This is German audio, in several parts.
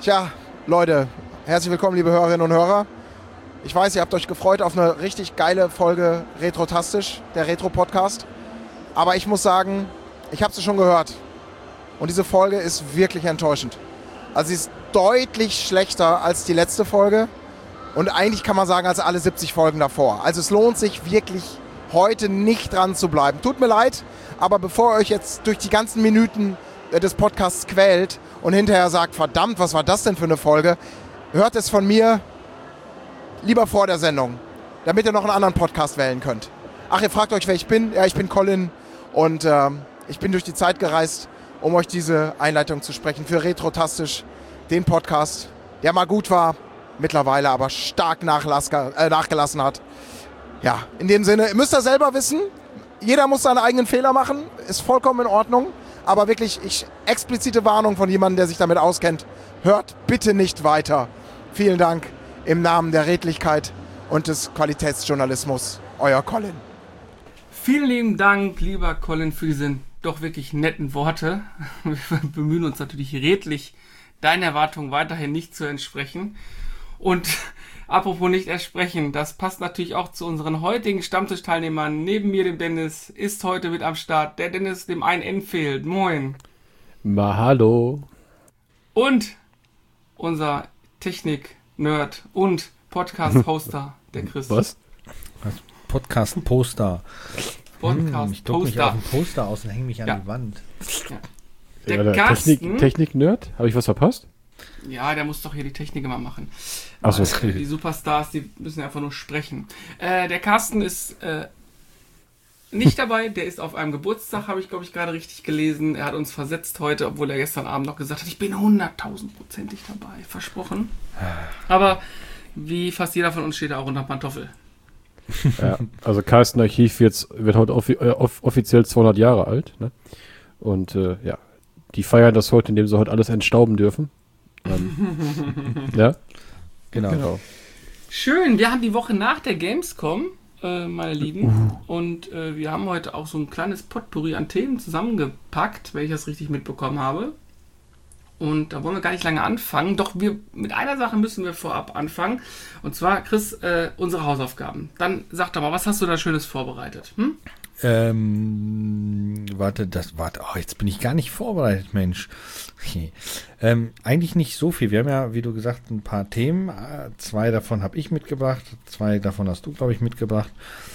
Tja, Leute, herzlich willkommen, liebe Hörerinnen und Hörer. Ich weiß, ihr habt euch gefreut auf eine richtig geile Folge Retrotastisch, der Retro-Podcast. Aber ich muss sagen, ich habe sie schon gehört. Und diese Folge ist wirklich enttäuschend. Also sie ist deutlich schlechter als die letzte Folge. Und eigentlich kann man sagen, als alle 70 Folgen davor. Also es lohnt sich wirklich heute nicht dran zu bleiben. Tut mir leid, aber bevor ihr euch jetzt durch die ganzen Minuten des Podcasts quält und hinterher sagt, verdammt, was war das denn für eine Folge, hört es von mir lieber vor der Sendung, damit ihr noch einen anderen Podcast wählen könnt. Ach, ihr fragt euch, wer ich bin? Ja, ich bin Colin und ich bin durch die Zeit gereist, um euch diese Einleitung zu sprechen für Retrotastisch, den Podcast, der mal gut war, mittlerweile aber stark nachgelassen hat. Ja, in dem Sinne, ihr müsst ihr selber wissen, jeder muss seine eigenen Fehler machen, ist vollkommen in Ordnung, aber wirklich, explizite Warnung von jemandem, der sich damit auskennt, hört bitte nicht weiter. Vielen Dank im Namen der Redlichkeit und des Qualitätsjournalismus, euer Colin. Vielen lieben Dank, lieber Colin, für diese doch wirklich netten Worte. Wir bemühen uns natürlich redlich, deinen Erwartungen weiterhin nicht zu entsprechen. Und apropos nicht entsprechen, das passt natürlich auch zu unseren heutigen Stammtischteilnehmern. Neben mir, dem Dennis, ist heute mit am Start der Dennis, dem ein N fehlt. Moin. Hallo. Und unser Technik-Nerd und Podcast-Hoster, der Chris. Was? Podcast-Poster. Ich druck mich Podcast-Poster. auf ein Poster aus und hänge mich an die Wand. Der Ja, Carsten. Technik-Nerd? Habe ich was verpasst? Ja, der muss doch hier die Technik immer machen. Ach so. Die Superstars, die müssen einfach nur sprechen. Der Carsten ist nicht dabei. Der ist auf einem Geburtstag, habe ich, glaube ich, gerade richtig gelesen. Er hat uns versetzt heute, obwohl er gestern Abend noch gesagt hat, ich bin 100.000%ig dabei. Versprochen. Aber wie fast jeder von uns steht er auch unter Pantoffel. Ja, also Carsten Archiv wird heute offiziell 200 Jahre alt. Ne? Und ja, die feiern das heute, indem sie heute alles entstauben dürfen. Ja, Genau. Schön, wir haben die Woche nach der Gamescom, meine Lieben. Und wir haben heute auch so ein kleines Potpourri an Themen zusammengepackt, wenn ich das richtig mitbekommen habe. Und da wollen wir gar nicht lange anfangen. Doch mit einer Sache müssen wir vorab anfangen. Und zwar, Chris, unsere Hausaufgaben. Dann sag doch mal, was hast du da Schönes vorbereitet? Jetzt bin ich gar nicht vorbereitet, Mensch. Okay. Eigentlich nicht so viel. Wir haben ja, wie du gesagt, ein paar Themen. 2 davon habe ich mitgebracht. 2 davon hast du, glaube ich, mitgebracht.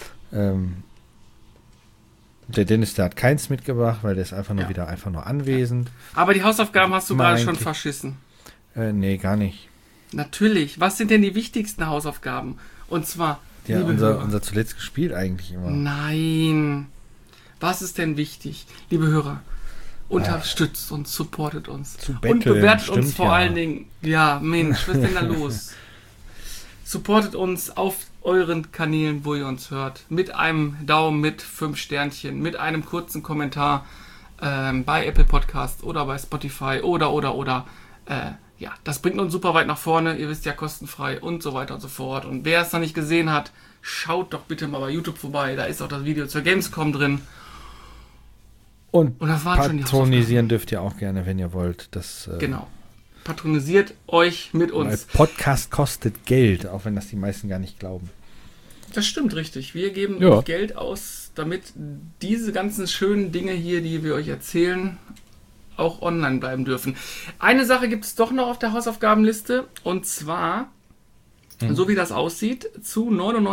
Der Dennis, der hat keins mitgebracht, weil der ist einfach nur anwesend. Aber die Hausaufgaben hast du gerade schon verschissen. Nee, gar nicht. Natürlich. Was sind denn die wichtigsten Hausaufgaben? Und zwar, Ja, liebe Hörer. unser zuletzt gespielt eigentlich immer. Nein. Was ist denn wichtig? Liebe Hörer, unterstützt uns, supportet uns. Zu Und betteln, bewertet uns stimmt vor ja. allen Dingen. Ja, Mensch, was ist denn da los? Supportet uns auf euren Kanälen, wo ihr uns hört. Mit einem Daumen, mit 5 Sternchen, mit einem kurzen Kommentar bei Apple Podcast oder bei Spotify oder. Ja, das bringt uns super weit nach vorne. Ihr wisst ja, kostenfrei und so weiter und so fort. Und wer es noch nicht gesehen hat, schaut doch bitte mal bei YouTube vorbei. Da ist auch das Video zur Gamescom drin. Und das waren schon die patronisieren dürft ihr auch gerne, wenn ihr wollt. Genau. Patronisiert euch mit Weil uns. Podcast kostet Geld, auch wenn das die meisten gar nicht glauben. Das stimmt richtig. Wir geben Ja. Geld aus, damit diese ganzen schönen Dinge hier, die wir euch erzählen, auch online bleiben dürfen. Eine Sache gibt es doch noch auf der Hausaufgabenliste, und zwar, so wie das aussieht, zu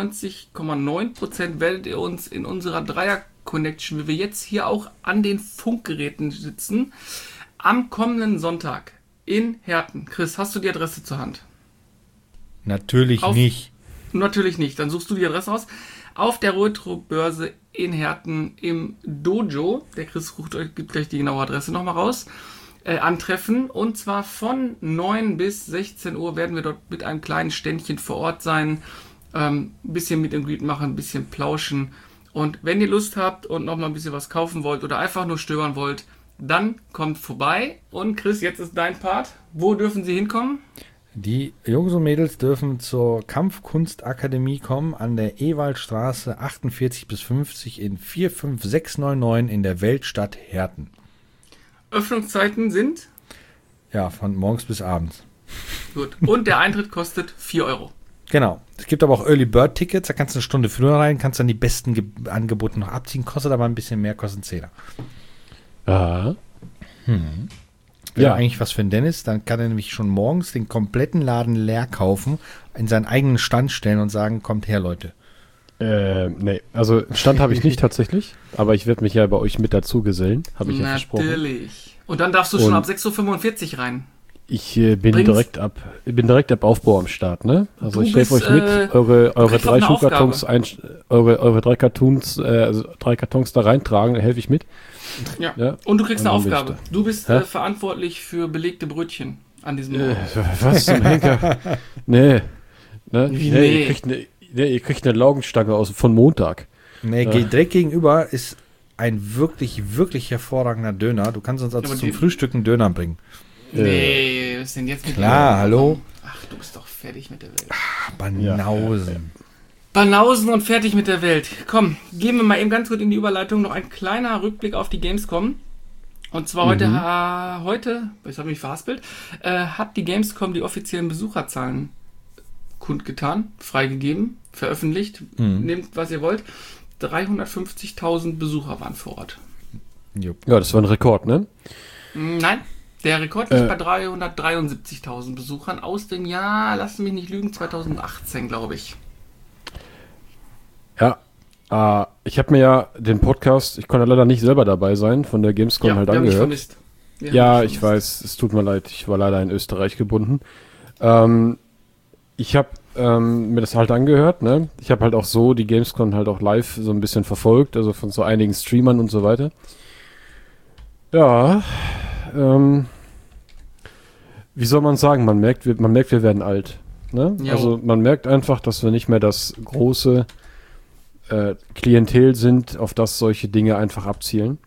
99,9% werdet ihr uns in unserer Dreier-Connection, wie wir jetzt hier auch an den Funkgeräten sitzen, am kommenden Sonntag in Herten. Chris, hast du die Adresse zur Hand? Natürlich nicht. Natürlich nicht. Dann suchst du die Adresse aus. Auf der Retro-Börse in Herten im Dojo, der Chris gibt gleich die genaue Adresse nochmal raus, antreffen. Und zwar von 9 bis 16 Uhr werden wir dort mit einem kleinen Ständchen vor Ort sein, ein bisschen Meet and Greet machen, ein bisschen plauschen. Und wenn ihr Lust habt und nochmal ein bisschen was kaufen wollt oder einfach nur stöbern wollt, dann kommt vorbei. Und Chris, jetzt ist dein Part. Wo dürfen sie hinkommen? Die Jungs und Mädels dürfen zur Kampfkunstakademie kommen an der Ewaldstraße 48 bis 50 in 45699 in der Weltstadt Herten. Öffnungszeiten sind? Ja, von morgens bis abends. Gut. Und der Eintritt kostet 4 Euro. Genau. Es gibt aber auch Early Bird Tickets, da kannst du eine Stunde früher rein, kannst dann die besten Angebote noch abziehen, kostet aber ein bisschen mehr, kostet 10. Ja. Ja, eigentlich was für den Dennis, dann kann er nämlich schon morgens den kompletten Laden leer kaufen, in seinen eigenen Stand stellen und sagen, kommt her, Leute. Nee, also Stand habe ich nicht tatsächlich, aber ich werde mich ja bei euch mit dazu gesellen, habe ich ja versprochen. Natürlich. Und dann darfst du schon ab 6.45 Uhr rein. Ich bin direkt ab Aufbau am Start, ne? Also ich helfe euch mit, eure 3 Schuhkartons, eure 3 Kartons, also 3 Kartons da reintragen, da helfe ich mit. Ja. Und du kriegst eine Aufgabe. Du bist verantwortlich für belegte Brötchen an diesem Morgen. Was zum Henker? Nee. Ne? Nee. Ihr kriegt eine Laugenstange von Montag. Nee, direkt gegenüber ist ein wirklich, wirklich hervorragender Döner. Du kannst uns also zum Frühstück einen Döner bringen. Nee, was ist denn jetzt mit Klar, hallo? Ach, du bist doch fertig mit der Welt. Banausen. Banausen und fertig mit der Welt. Komm, gehen wir mal eben ganz kurz in die Überleitung. Noch ein kleiner Rückblick auf die Gamescom. Und zwar heute, ich habe mich verhaspelt, hat die Gamescom die offiziellen Besucherzahlen kundgetan, freigegeben, veröffentlicht. Nehmt, was ihr wollt. 350.000 Besucher waren vor Ort. Ja, das war ein Rekord, ne? Nein, der Rekord liegt bei 373.000 Besuchern aus dem Jahr, lasst mich nicht lügen, 2018, glaube ich. Ja, ich habe mir ja den Podcast, ich konnte leider nicht selber dabei sein, von der Gamescom halt angehört. Ja, ich weiß, es tut mir leid, ich war leider in Österreich gebunden. Ich habe mir das halt angehört, ne? Ich habe halt auch so die Gamescom halt auch live so ein bisschen verfolgt, also von so einigen Streamern und so weiter. Ja, wie soll man sagen, man merkt, wir werden alt. Ne? Also man merkt einfach, dass wir nicht mehr das große Klientel sind, auf das solche Dinge einfach abzielen.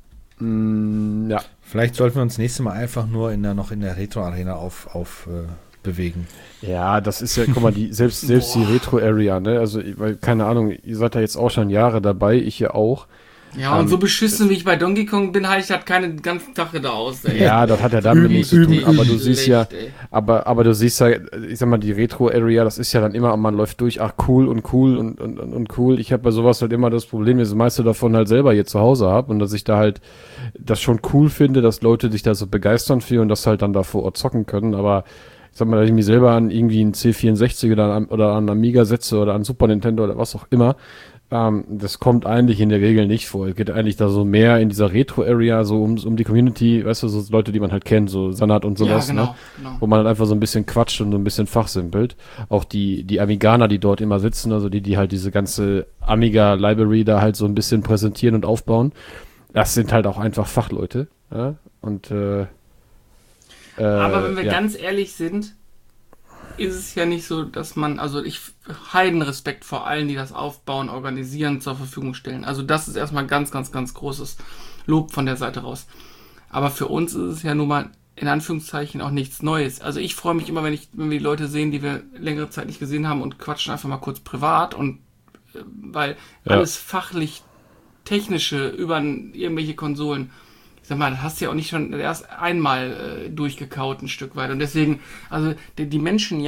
Ja. Vielleicht sollten wir uns nächstes Mal einfach nur noch in der Retro-Arena bewegen. Ja, das ist ja, guck mal, selbst die Retro-Area, ne? Also, weil, keine Ahnung, ihr seid ja jetzt auch schon Jahre dabei, ich ja auch. Ja, und so beschissen wie ich bei Donkey Kong bin, halte ich halt keinen ganzen Tag da aus. Ey. Ja, das hat ja damit nichts zu tun, aber du siehst ja, aber du siehst ja, ich sag mal, die Retro-Area, das ist ja dann immer, man läuft durch, ach cool und cool. Ich habe bei sowas halt immer das Problem, dass ich das meiste davon halt selber hier zu Hause habe und dass ich da halt das schon cool finde, dass Leute sich da so begeistern für und das halt dann da vor Ort zocken können, aber ich sag mal, dass ich mich selber an irgendwie einen C64 oder an Amiga setze oder an Super Nintendo oder was auch immer, das kommt eigentlich in der Regel nicht vor. Es geht eigentlich da so mehr in dieser Retro-Area, so um die Community, weißt du, so Leute, die man halt kennt, so Sanat und sowas, genau. Wo man halt einfach so ein bisschen quatscht und so ein bisschen fachsimpelt. Auch die Amiganer, die dort immer sitzen, also die halt diese ganze Amiga-Library da halt so ein bisschen präsentieren und aufbauen, das sind halt auch einfach Fachleute. Ja? Und aber wenn wir ganz ehrlich sind, ist es ja nicht so, dass man, also ich Heidenrespekt vor allen, die das aufbauen, organisieren, zur Verfügung stellen. Also das ist erstmal ganz, ganz, ganz großes Lob von der Seite raus. Aber für uns ist es ja nun mal in Anführungszeichen auch nichts Neues. Also ich freue mich immer, wenn wir die Leute sehen, die wir längere Zeit nicht gesehen haben und quatschen einfach mal kurz privat und weil alles fachlich technische über irgendwelche Konsolen, ich sag mal, das hast du ja auch nicht schon erst einmal durchgekaut ein Stück weit. Und deswegen, also die Menschen,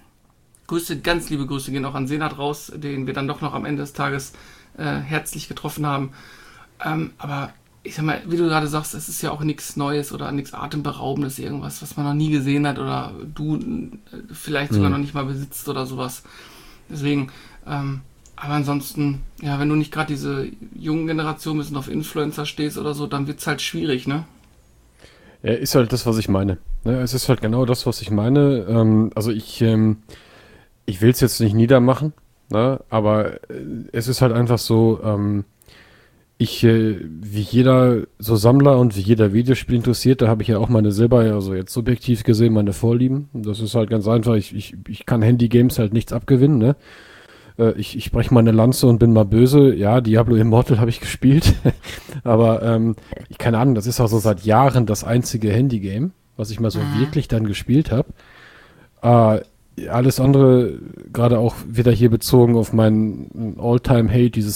ganz liebe Grüße gehen auch an Senat raus, den wir dann doch noch am Ende des Tages herzlich getroffen haben. Aber ich sag mal, wie du gerade sagst, es ist ja auch nichts Neues oder nichts Atemberaubendes, irgendwas, was man noch nie gesehen hat oder du vielleicht sogar noch nicht mal besitzt oder sowas. Deswegen, aber ansonsten, ja, wenn du nicht gerade diese jungen Generation ein bisschen auf Influencer stehst oder so, dann wird's halt schwierig, ne? Ja, ist halt das, was ich meine. Ne? Es ist halt genau das, was ich meine. Also ich will es jetzt nicht niedermachen, ne? Aber es ist halt einfach so, wie jeder so Sammler und wie jeder Videospielinteressierte habe ich ja auch meine selber, also jetzt subjektiv gesehen, meine Vorlieben. Das ist halt ganz einfach, ich kann Handy-Games halt nichts abgewinnen, ne? Ich breche meine Lanze und bin mal böse. Ja, Diablo Immortal habe ich gespielt. Aber keine Ahnung, das ist auch so seit Jahren das einzige Handy-Game, was ich mal so wirklich dann gespielt habe. Alles andere, gerade auch wieder hier bezogen auf meinen All-Time-Hate, dieses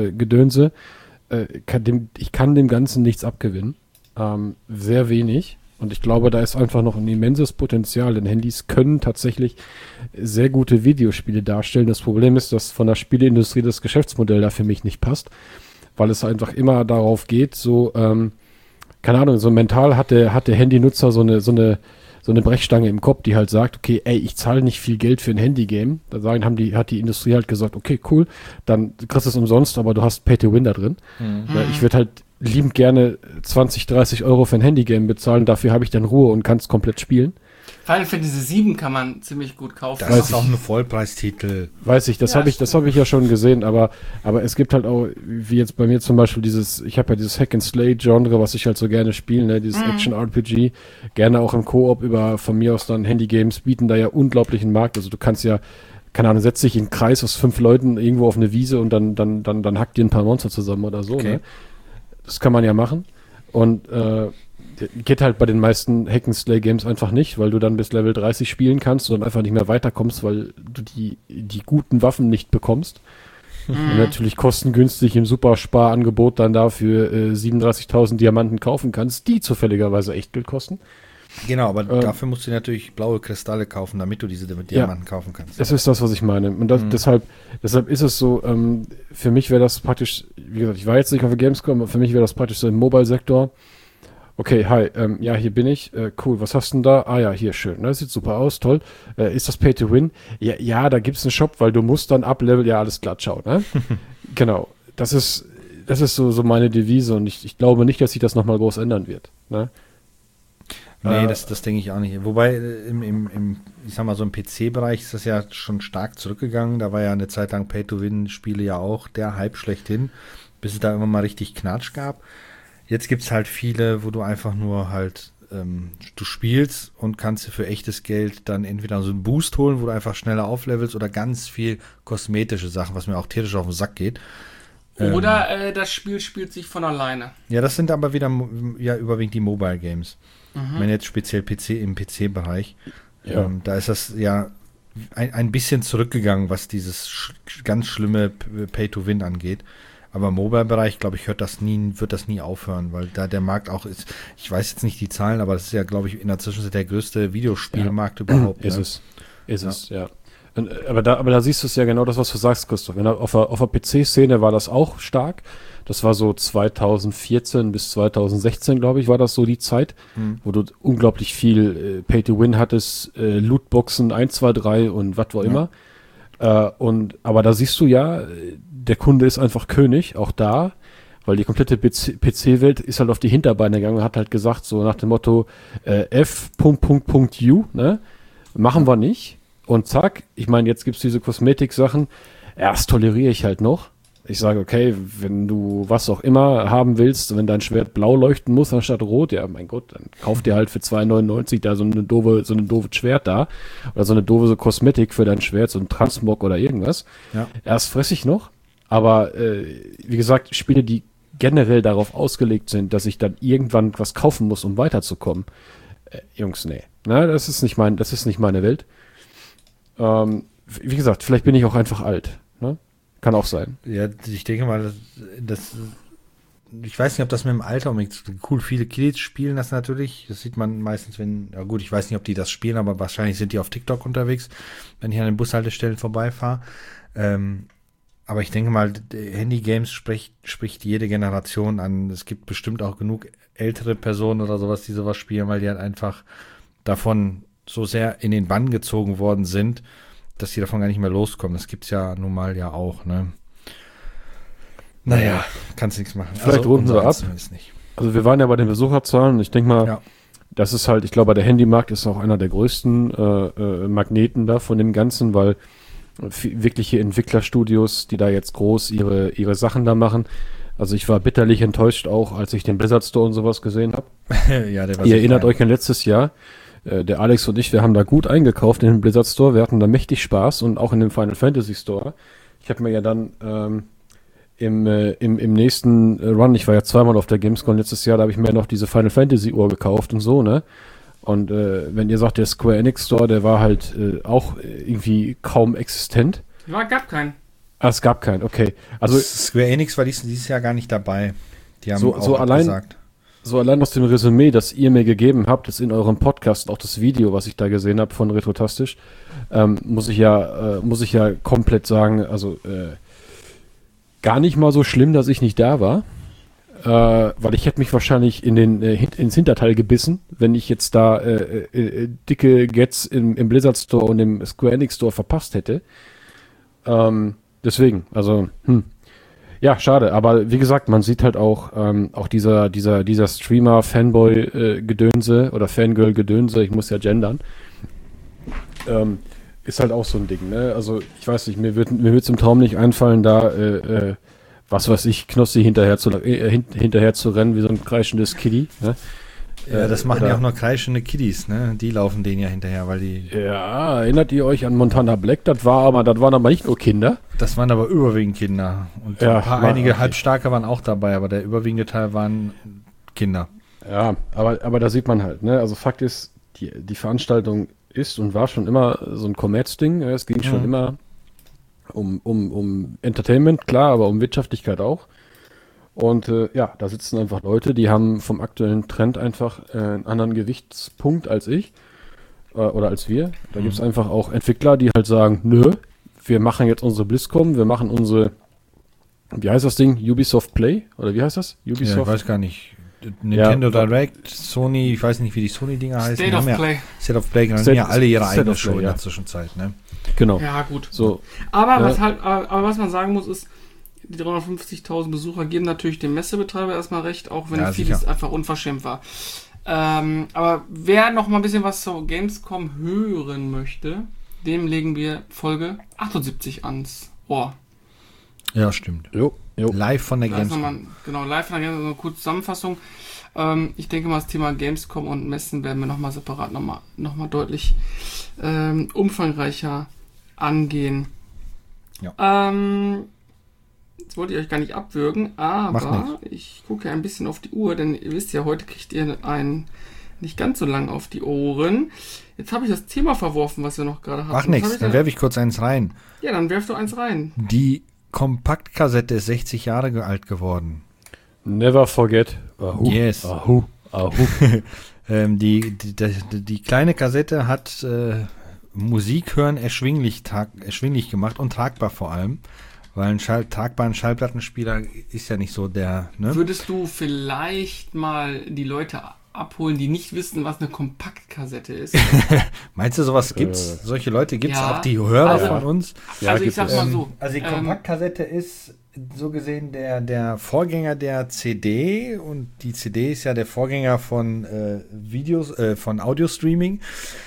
Pay-to-Win-Gedönse, ich kann dem Ganzen nichts abgewinnen. Sehr wenig. Und ich glaube, da ist einfach noch ein immenses Potenzial, denn Handys können tatsächlich sehr gute Videospiele darstellen. Das Problem ist, dass von der Spieleindustrie das Geschäftsmodell da für mich nicht passt, weil es einfach immer darauf geht, so, keine Ahnung, so mental hat der Handynutzer so eine Brechstange im Kopf, die halt sagt, okay, ey, ich zahle nicht viel Geld für ein Handygame. Da hat die Industrie halt gesagt, okay, cool, dann kriegst du es umsonst, aber du hast Pay-to-Win da drin. Ja, ich würde halt liebend gerne 20, 30 Euro für ein Handygame bezahlen, dafür habe ich dann Ruhe und kann es komplett spielen. Final Fantasy VII kann man ziemlich gut kaufen. Das ist auch ein Vollpreistitel. Weiß ich, das habe ich ja schon gesehen, aber es gibt halt auch, wie jetzt bei mir zum Beispiel ich habe ja dieses Hack-and-Slay-Genre, was ich halt so gerne spiele, ne, dieses Action-RPG, gerne auch im Koop von mir aus dann Handy-Games bieten da ja unglaublichen Markt, also du kannst ja, keine Ahnung, setz dich in einen Kreis aus 5 Leuten irgendwo auf eine Wiese und dann hackt dir ein paar Monster zusammen oder so, okay. Ne? Das kann man ja machen und geht halt bei den meisten Hack-and-Slay-Games einfach nicht, weil du dann bis Level 30 spielen kannst und dann einfach nicht mehr weiterkommst, weil du die guten Waffen nicht bekommst. Und natürlich kostengünstig im Super-Sparangebot dann dafür 37.000 Diamanten kaufen kannst, die zufälligerweise Echtgeld kosten. Genau, aber dafür musst du natürlich blaue Kristalle kaufen, damit du diese Diamanten kaufen kannst. Das ist das, was ich meine. Und deshalb ist es so, für mich wäre das praktisch, wie gesagt, ich war jetzt nicht auf der Gamescom, aber für mich wäre das praktisch so im Mobile-Sektor. Okay, hi, ja, hier bin ich. Cool, was hast du denn da? Ah ja, hier, schön. Das sieht super aus, toll. Ist das Pay-to-Win? Ja, da gibt's einen Shop, weil du musst dann Up-Level, ja, alles glatt schauen, ne? Genau. Das ist so meine Devise und ich glaube nicht, dass sich das nochmal groß ändern wird, ne? Nee, das denke ich auch nicht. Wobei ich sag mal so im PC-Bereich ist das ja schon stark zurückgegangen. Da war ja eine Zeit lang Pay-to-Win-Spiele ja auch der Hype schlechthin, bis es da immer mal richtig Knatsch gab. Jetzt gibt's halt viele, wo du einfach nur halt du spielst und kannst dir für echtes Geld dann entweder so einen Boost holen, wo du einfach schneller auflevelst oder ganz viel kosmetische Sachen, was mir auch tierisch auf den Sack geht. Oder das Spiel spielt sich von alleine. Ja, das sind aber wieder überwiegend die Mobile Games. Ich meine jetzt speziell im PC-Bereich. Ja. Da ist das ja ein bisschen zurückgegangen, was dieses ganz schlimme Pay-to-Win angeht. Aber im Mobile-Bereich, glaube ich, wird das nie aufhören, weil da der Markt auch ist. Ich weiß jetzt nicht die Zahlen, aber das ist ja, glaube ich, in der Zwischenzeit der größte Videospielmarkt überhaupt. Ist es, ja. Aber da siehst du es ja genau das, was du sagst, Christoph. Auf der PC-Szene war das auch stark. Das war so 2014 bis 2016, glaube ich, war das so die Zeit, wo du unglaublich viel Pay-to-Win hattest, Lootboxen 1, 2, 3 und was auch immer. Aber da siehst du ja, der Kunde ist einfach König, auch da, weil die komplette PC-Welt ist halt auf die Hinterbeine gegangen und hat halt gesagt, so nach dem Motto F.U, ne? Machen wir nicht. Und zack, ich meine, jetzt gibt's diese Kosmetik-Sachen, erst toleriere ich halt noch. Ich sage, okay, wenn du was auch immer haben willst, wenn dein Schwert blau leuchten muss anstatt rot, ja, mein Gott, dann kauf dir halt für 2,99 da so eine doofe Schwert da oder so eine doofe Kosmetik für dein Schwert, so ein Transmog oder irgendwas. Ja. Erst fress ich noch, aber wie gesagt, Spiele, die generell darauf ausgelegt sind, dass ich dann irgendwann was kaufen muss, um weiterzukommen. Jungs, nee. Na, das ist nicht meine Welt. Wie gesagt, vielleicht bin ich auch einfach alt. Ne? Kann auch sein. Ja, ich denke mal, ich weiß nicht, ob das mit dem Alter unbedingt cool. Viele Kids spielen das natürlich. Das sieht man meistens, ja gut, ich weiß nicht, ob die das spielen, aber wahrscheinlich sind die auf TikTok unterwegs, wenn ich an den Bushaltestellen vorbeifahre. Aber ich denke mal, Handy-Games spricht jede Generation an. Es gibt bestimmt auch genug ältere Personen oder sowas, die sowas spielen, weil die halt einfach davon so sehr in den Bann gezogen worden sind, dass die davon gar nicht mehr loskommen. Das gibt's ja nun mal ja auch, ne? Naja, kannst nichts machen. Vielleicht runden wir ab. Nicht. Also wir waren ja bei den Besucherzahlen. Ich denke mal, das ist halt, ich glaube, der Handymarkt ist auch einer der größten Magneten da von dem Ganzen, weil wirkliche Entwicklerstudios, die da jetzt groß ihre Sachen da machen. Also ich war bitterlich enttäuscht auch, als ich den Blizzard Store und sowas gesehen habe. Ja, der war Ihr erinnert euch an letztes Jahr, der Alex und ich, wir haben da gut eingekauft in den Blizzard Store, wir hatten da mächtig Spaß und auch in dem Final Fantasy Store. Ich habe mir ja dann im nächsten Run, ich war ja zweimal auf der Gamescom letztes Jahr, da habe ich mir noch diese Final Fantasy Uhr gekauft und so, ne? Und wenn ihr sagt, der Square Enix Store, der war halt auch irgendwie kaum existent. Ja, gab keinen. Ah, es gab keinen, okay. Also Square Enix war dieses Jahr gar nicht dabei. Die haben so auch allein, gesagt. so allein aus dem Resümee, das ihr mir gegeben habt, ist in eurem Podcast, auch das Video, was ich da gesehen habe von Retrotastisch, muss ich ja komplett sagen, also gar nicht mal so schlimm, dass ich nicht da war, weil ich hätte mich wahrscheinlich ins Hinterteil gebissen, wenn ich jetzt da dicke Gets im Blizzard Store und im Square Enix Store verpasst hätte. Deswegen, also, ja, schade, aber wie gesagt, man sieht halt auch dieser Streamer-Fanboy-Gedönse oder Fangirl-Gedönse, ich muss ja gendern, ist halt auch so ein Ding, ne? Also, ich weiß nicht, mir wird's im Traum nicht einfallen, da, was weiß ich, Knossi hinterher zu rennen, wie so ein kreischendes Kitty, ne? Ja, das machen ja auch nur kreischende Kiddies, ne? Die laufen denen ja hinterher, weil die... Ja, erinnert ihr euch an Montana Black? Das waren aber nicht nur Kinder. Das waren aber überwiegend Kinder. Und ja, einige Halbstarke waren auch dabei, aber der überwiegende Teil waren Kinder. Ja, aber da sieht man halt, ne? Also Fakt ist, die Veranstaltung ist und war schon immer so ein Kommerzding. Es ging schon immer um Entertainment, klar, aber um Wirtschaftlichkeit auch. Und ja, da sitzen einfach Leute, die haben vom aktuellen Trend einfach einen anderen Gewichtspunkt als ich oder als wir. Da gibt es einfach auch Entwickler, die halt sagen, nö, wir machen jetzt unsere BlizzCon, wir machen unsere, wie heißt das Ding, Ubisoft Play? Oder wie heißt das? Ubisoft? Ja, ich weiß gar nicht. Nintendo Direct, Sony, ich weiß nicht, wie die Sony-Dinger heißen. State of Play. State of Play, genau, haben ja alle ihre eigene Show in der Zwischenzeit, ne? Genau. Ja, gut. So, aber was man sagen muss, ist, die 350.000 Besucher geben natürlich dem Messebetreiber erstmal recht, auch wenn vieles einfach unverschämt war. Aber wer noch mal ein bisschen was zur Gamescom hören möchte, dem legen wir Folge 78 ans Ohr. Ja, stimmt. Jo. Live von der Gamescom. Genau, live von der Gamescom, eine kurze Zusammenfassung. Ich denke mal, das Thema Gamescom und Messen werden wir nochmal separat nochmal deutlich umfangreicher angehen. Ja. Jetzt wollte ich euch gar nicht abwürgen, aber ich gucke ein bisschen auf die Uhr, denn ihr wisst ja, heute kriegt ihr nicht ganz so lang auf die Ohren. Jetzt habe ich das Thema verworfen, was wir noch gerade hatten. Mach nichts, dann werfe ich kurz eins rein. Ja, dann werf du eins rein. Die Kompaktkassette ist 60 Jahre alt geworden. Never forget. Ahu. Yes. Ahu. Die kleine Kassette hat Musik hören erschwinglich gemacht und tragbar vor allem. Weil ein tragbaren Schallplattenspieler ist ja nicht so der, ne? Würdest du vielleicht mal die Leute abholen, die nicht wissen, was eine Kompaktkassette ist? Meinst du, sowas gibt's? Solche Leute gibt's auch, die Hörer von uns? Ja, also ich sag mal so. Also die Kompaktkassette ist so gesehen der Vorgänger der CD und die CD ist ja der Vorgänger von Videos, von Audio-Streaming.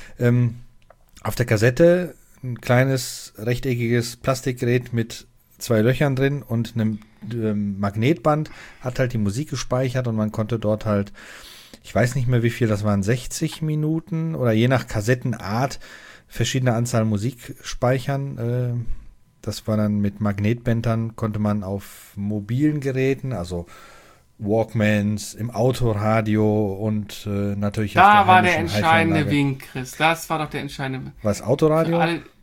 Auf der Kassette ein kleines rechteckiges Plastikgerät mit 2 Löchern drin und einem Magnetband hat halt die Musik gespeichert und man konnte dort halt, ich weiß nicht mehr wie viel, das waren 60 Minuten oder je nach Kassettenart verschiedene Anzahl Musik speichern. Das war dann mit Magnetbändern, konnte man auf mobilen Geräten, also Walkmans, im Autoradio und natürlich auf da war der entscheidende Wink, Chris. Das war doch der entscheidende. Was, Autoradio?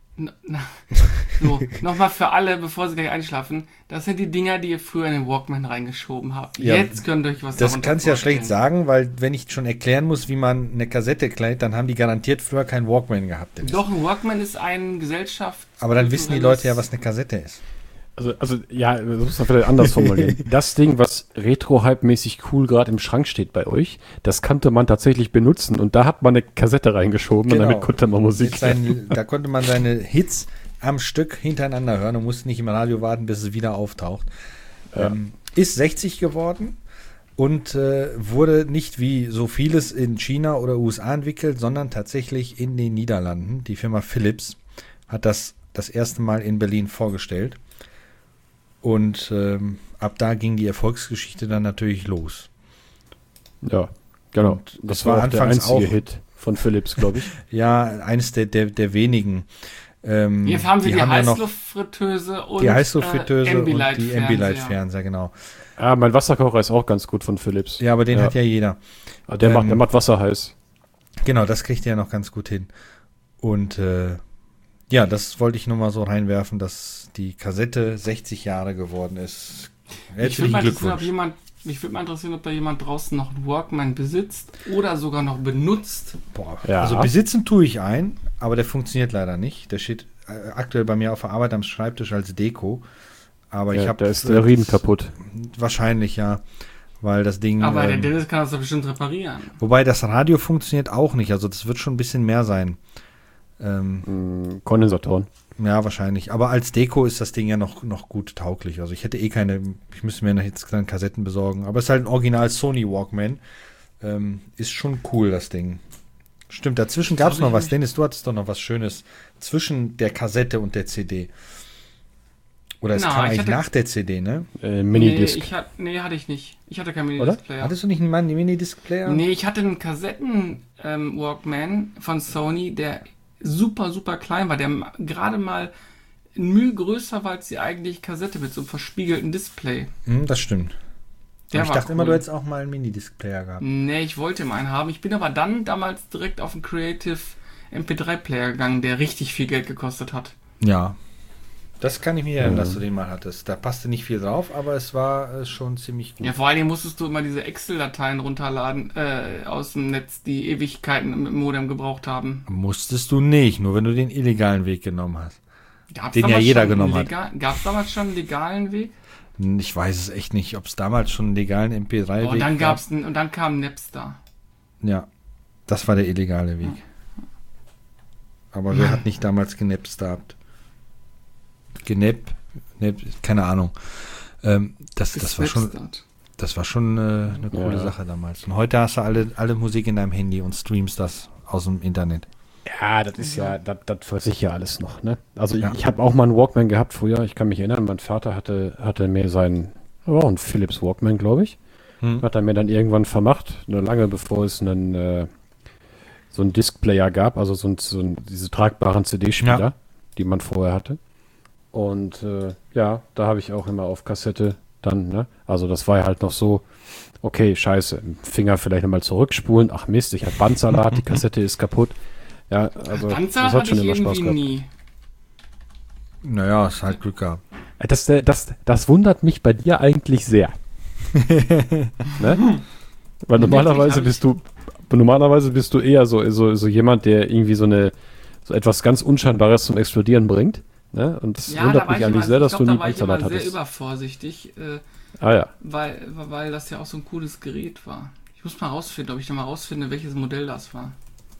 So, nochmal für alle, bevor sie gleich einschlafen. Das sind die Dinger, die ihr früher in den Walkman reingeschoben habt. Ja, jetzt könnt ihr euch was das kannst du ja schlecht sagen, weil wenn ich schon erklären muss, wie man eine Kassette kleidet, dann haben die garantiert früher keinen Walkman gehabt. Doch, ein Walkman ist ein Gesellschaft. Aber dann wissen die Leute ja, was eine Kassette ist. Also ja, das muss man vielleicht anders formulieren. Das Ding, was Retro-Hype-mäßig cool gerade im Schrank steht bei euch, das kannte man tatsächlich benutzen und da hat man eine Kassette reingeschoben und damit konnte man Musik hören. Da konnte man seine Hits am Stück hintereinander hören und musste nicht im Radio warten, bis es wieder auftaucht. Ja. Ist 60 geworden und wurde nicht wie so vieles in China oder USA entwickelt, sondern tatsächlich in den Niederlanden. Die Firma Philips hat das erste Mal in Berlin vorgestellt. Und ab da ging die Erfolgsgeschichte dann natürlich los. Ja, genau. Und das war auch der anfangs einzige Hit von Philips, glaube ich. Ja, eines der wenigen. Jetzt haben sie die Heißluftfritteuse und die Heißluftfritteuse und die Ambilight-Fernseher. Ambilight-Fernseher, genau. Ja, mein Wasserkocher ist auch ganz gut von Philips. Ja, aber den hat ja jeder. Der macht Wasser heiß. Genau, das kriegt er ja noch ganz gut hin. Und ja, das wollte ich nur mal so reinwerfen, dass die Kassette 60 Jahre geworden ist. Herzlichen Glückwunsch. Ob jemand Mich würde mal interessieren, ob da jemand draußen noch einen Walkman besitzt oder sogar noch benutzt. Boah, Ja. also besitzen tue ich einen, aber der funktioniert leider nicht. Der steht aktuell bei mir auf der Arbeit am Schreibtisch als Deko. Aber ich habe. Da ist der Riemen kaputt. Wahrscheinlich, ja. Weil das Ding. Aber der Dennis kann das doch bestimmt reparieren. Wobei das Radio funktioniert auch nicht. Also das wird schon ein bisschen mehr sein. Kondensatoren. Ja, wahrscheinlich. Aber als Deko ist das Ding ja noch gut tauglich. Also ich hätte keine, ich müsste mir jetzt dann Kassetten besorgen. Aber es ist halt ein Original Sony Walkman. Ist schon cool, das Ding. Stimmt, dazwischen gab es noch was. Dennis, du hattest doch noch was Schönes zwischen der Kassette und der CD. Oder es kam eigentlich nach der CD, ne? Minidisc. Nee, hatte ich nicht. Ich hatte keinen Oder? Minidisc-Player. Hattest du nicht einen Minidisc-Player? Nee, ich hatte einen Kassetten-Walkman von Sony, der super, super klein war, der gerade mal ein Mühe größer war als die eigentliche Kassette mit so einem verspiegelten Display. Das stimmt. Der ich dachte immer, du hättest auch mal einen Minidisc-Player gehabt. Nee, ich wollte immer einen haben. Ich bin aber dann damals direkt auf einen Creative MP3-Player gegangen, der richtig viel Geld gekostet hat. Ja. Das kann ich mir erinnern, dass du den mal hattest. Da passte nicht viel drauf, aber es war schon ziemlich gut. Ja, vor allen Dingen musstest du immer diese Excel-Dateien runterladen aus dem Netz, die Ewigkeiten im Modem gebraucht haben. Musstest du nicht, nur wenn du den illegalen Weg genommen hast. Gab's Den ja jeder genommen hat. Gab es damals schon einen legalen Weg? Ich weiß es echt nicht, ob es damals schon einen legalen MP3-Weg Und dann gab. und dann kam Napster. Ja, das war der illegale Weg. Aber wer hat nicht damals genapstert? Keine Ahnung. Das war schon eine coole Sache damals. Und heute hast du alle Musik in deinem Handy und streamst das aus dem Internet. Ja, das ist ja, das weiß ich ja alles noch, ne? Also ich habe auch mal einen Walkman gehabt früher, ich kann mich erinnern, mein Vater hatte mir war auch ein Philips Walkman, glaube ich. Hat er mir dann irgendwann vermacht, nur lange bevor es so einen Discplayer gab, also diese tragbaren CD-Spieler, die man vorher hatte. Und da habe ich auch immer auf Kassette dann, ne? Also das war ja halt noch so, okay, scheiße, im Finger vielleicht nochmal zurückspulen, ach Mist, ich habe Bandsalat, die Kassette ist kaputt. Ja, also Bandsalat das hat schon immer Spaß gehabt. Nie. Naja, es ist halt Glück gehabt. Das wundert mich bei dir eigentlich sehr. Ne? Weil normalerweise bist du eher so jemand, der irgendwie so etwas ganz Unscheinbares zum Explodieren bringt. Ne? Und das wundert mich eigentlich sehr, dass du nie Bandsalat hattest. Da war ich sehr übervorsichtig, weil das ja auch so ein cooles Gerät war. Ich muss mal rausfinden, ob ich da mal rausfinde, welches Modell das war.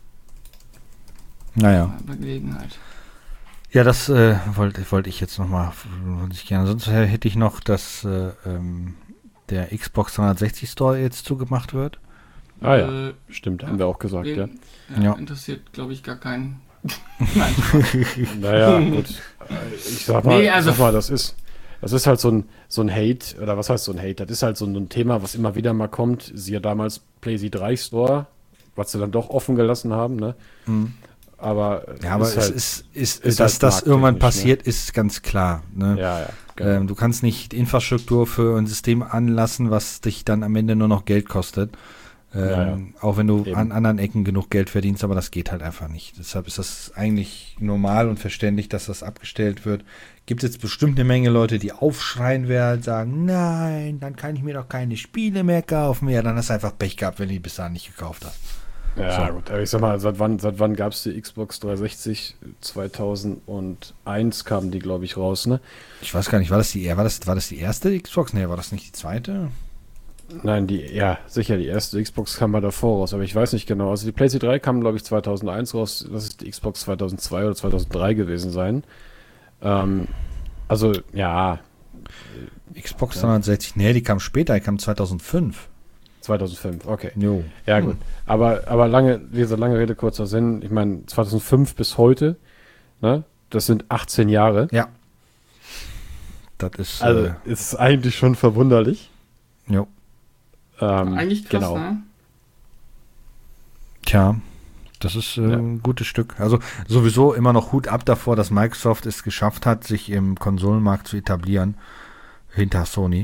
Naja. Bei Gelegenheit. Ja, das wollte ich jetzt nochmal gerne. Sonst hätte ich noch, dass der Xbox 360 Store jetzt zugemacht wird. Stimmt, haben wir auch gesagt, ja. Interessiert, glaube ich, gar keinen. Nein. Naja, gut. Ich sag mal, das ist halt so ein Hate, oder was heißt so ein Hate? Das ist halt so ein Thema, was immer wieder mal kommt. Siehe damals PlayStation 3 Store, was sie dann doch offen gelassen haben, ne? Aber dass das irgendwann passiert, ist ganz klar. Ne? Ja, genau. Du kannst nicht Infrastruktur für ein System anlassen, was dich dann am Ende nur noch Geld kostet. Auch wenn du an anderen Ecken genug Geld verdienst, aber das geht halt einfach nicht. Deshalb ist das eigentlich normal und verständlich, dass das abgestellt wird. Gibt jetzt bestimmt eine Menge Leute, die aufschreien werden, sagen, nein, dann kann ich mir doch keine Spiele mehr kaufen. Ja, dann hast du einfach Pech gehabt, wenn du die bis dahin nicht gekauft hast. Ja, gut, aber ich sag mal, seit wann gab es die Xbox 360? 2001 kamen die, glaube ich, raus, ne? Ich weiß gar nicht, war das die erste Xbox? Nee, war das nicht die zweite? Nein, sicher, die erste Xbox kam mal davor raus, aber ich weiß nicht genau. Also die PlayStation 3 kam, glaube ich, 2001 raus, das ist die Xbox 2002 oder 2003 gewesen sein. Xbox 360, nee, die kam später, die kam 2005. 2005, okay. Jo. Ja, gut. Aber lange Rede, kurzer Sinn. Ich meine, 2005 bis heute, ne? Das sind 18 Jahre. Ja. Das ist... ist eigentlich schon verwunderlich. Jo. Eigentlich krass, genau. Ne? Tja, das ist ein gutes Stück. Also sowieso immer noch Hut ab davor, dass Microsoft es geschafft hat, sich im Konsolenmarkt zu etablieren, hinter Sony.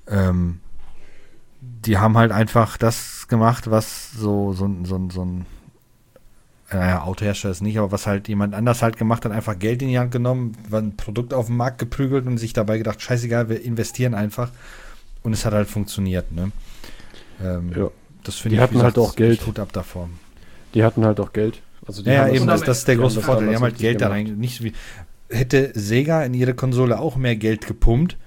Die haben halt einfach das gemacht, was so ein Autohersteller ist nicht, aber was halt jemand anders halt gemacht hat, einfach Geld in die Hand genommen, ein Produkt auf den Markt geprügelt und sich dabei gedacht, scheißegal, wir investieren einfach Und es hat halt funktioniert, ne? Das finde Die ich, hatten halt auch Geld. Tut ab davor. Die hatten halt auch Geld. Also die Ja, haben eben, das, das ist der große Vorteil. Die haben halt richtig Geld da gemacht. rein. Nicht so wie, hätte Sega in ihre Konsole auch mehr Geld gepumpt,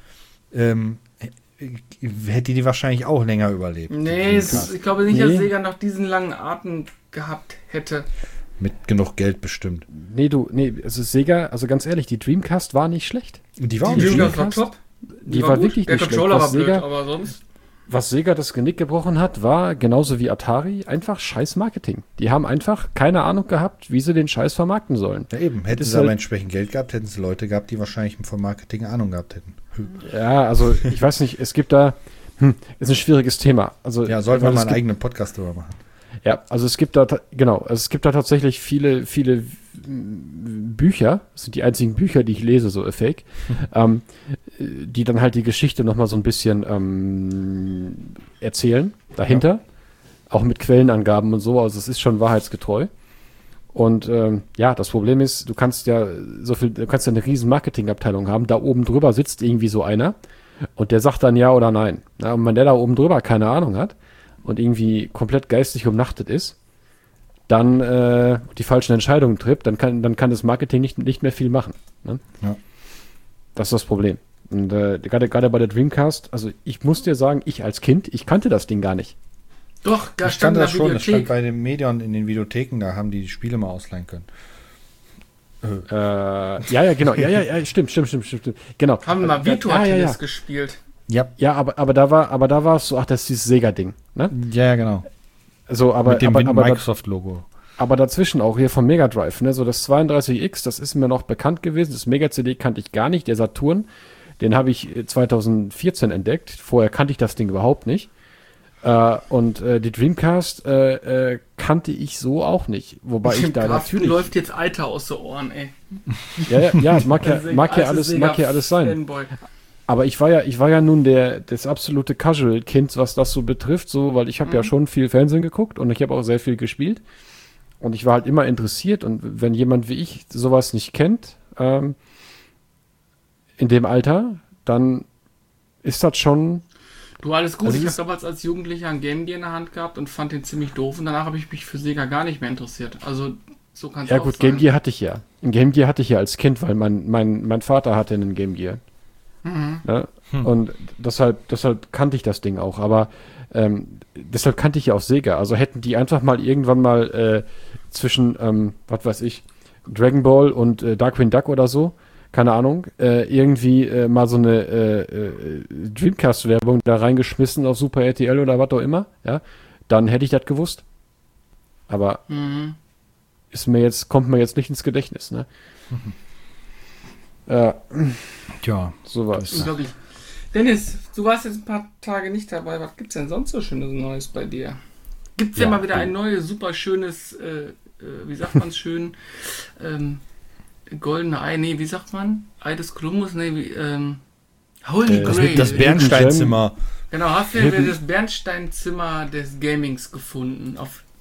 hätte die wahrscheinlich auch länger überlebt. Nee, ich glaube nicht, Nee. dass Sega noch diesen langen Atem gehabt hätte. Mit genug Geld bestimmt. Also Sega, also ganz ehrlich, die Dreamcast war nicht schlecht. Die war auch Die nicht Dreamcast schlecht. war top. Die war gut. wirklich Der nicht schlecht. Controller war Was blöd, Sega- aber sonst. Was Sega das Genick gebrochen hat, war genauso wie Atari einfach scheiß Marketing. Die haben einfach keine Ahnung gehabt, wie sie den Scheiß vermarkten sollen. Ja, eben. Hätten ist sie aber halt- entsprechend Geld gehabt, hätten sie Leute gehabt, die wahrscheinlich von Marketing Ahnung gehabt hätten. Ja, also ich weiß nicht, es gibt da, ist ein schwieriges Thema. Also, Ja, sollten wir weil mal es einen gibt- eigenen Podcast darüber machen. Ja, also es gibt da, es gibt da tatsächlich viele Bücher, das sind die einzigen Bücher, die ich lese, so fake, die dann halt die Geschichte nochmal so ein bisschen erzählen, dahinter, auch mit Quellenangaben und so, also es ist schon wahrheitsgetreu. Und das Problem ist, du kannst ja eine riesen Marketingabteilung haben, da oben drüber sitzt irgendwie so einer und der sagt dann ja oder nein. Ja, und wenn der da oben drüber keine Ahnung hat und irgendwie komplett geistig umnachtet ist, dann die falschen Entscheidungen trifft, dann kann das Marketing nicht mehr viel machen. Ne? Ja. Das ist das Problem. Und gerade bei der Dreamcast, also ich muss dir sagen, ich als Kind, ich kannte das Ding gar nicht. Doch, da Ich stand kannte in das der schon, das stand Videothek. bei den Medion in den Videotheken, da haben die Spiele mal ausleihen können. Genau. Ja, stimmt. Genau. Haben wir mal Vito hat ja. das gespielt. Ja, Ja, aber da war es so, ach, das ist dieses Sega-Ding. Ne? ja, genau. So, aber, Mit dem aber, aber, Microsoft-Logo. aber dazwischen auch hier vom Mega Drive, ne? So das 32X, das ist mir noch bekannt gewesen. Das Mega CD kannte ich gar nicht. Der Saturn, den habe ich 2014 entdeckt. Vorher kannte ich das Ding überhaupt nicht. Und die Dreamcast kannte ich so auch nicht. Wobei ich da Carsten natürlich. läuft jetzt Alter aus den Ohren, ey. Ja, mag ja Also alles sein. Fanboy. Aber ich war ja nun das absolute Casual-Kind, was das so betrifft, so, weil ich habe ja schon viel Fernsehen geguckt und ich habe auch sehr viel gespielt. Und ich war halt immer interessiert und wenn jemand wie ich sowas nicht kennt, in dem Alter, dann ist das schon. Du, alles gut. Also Ich das- habe damals als Jugendlicher einen Game Gear in der Hand gehabt und fand den ziemlich doof. Und danach habe ich mich für Sega gar nicht mehr interessiert. Also, so kann es Ja auch gut, sein. Game Gear hatte ich ja. Ein Game Gear hatte ich ja als Kind, weil mein Vater hatte einen Game Gear. Ne? Und deshalb kannte ich das Ding auch. Aber deshalb kannte ich ja auch Sega. Also hätten die einfach mal irgendwann mal zwischen, was weiß ich, Dragon Ball und Darkwing Duck oder so, keine Ahnung, irgendwie mal so eine Dreamcast-Werbung da reingeschmissen auf Super RTL oder was auch immer, ja, dann hätte ich das gewusst. Aber kommt mir jetzt nicht ins Gedächtnis, ne? Tja, Sowas. Unglaublich. Dennis, du warst jetzt ein paar Tage nicht dabei. Was gibt's denn sonst so Schönes Neues bei dir? Gibt's denn Ja, mal wieder du. ein neues, super schönes, wie sagt man's schön, goldene Ei, nee, wie sagt man? Ei des Kolumbus, nee, Holy Das Grail. das Bernsteinzimmer. Genau, hast du das Bernsteinzimmer des Gamings gefunden?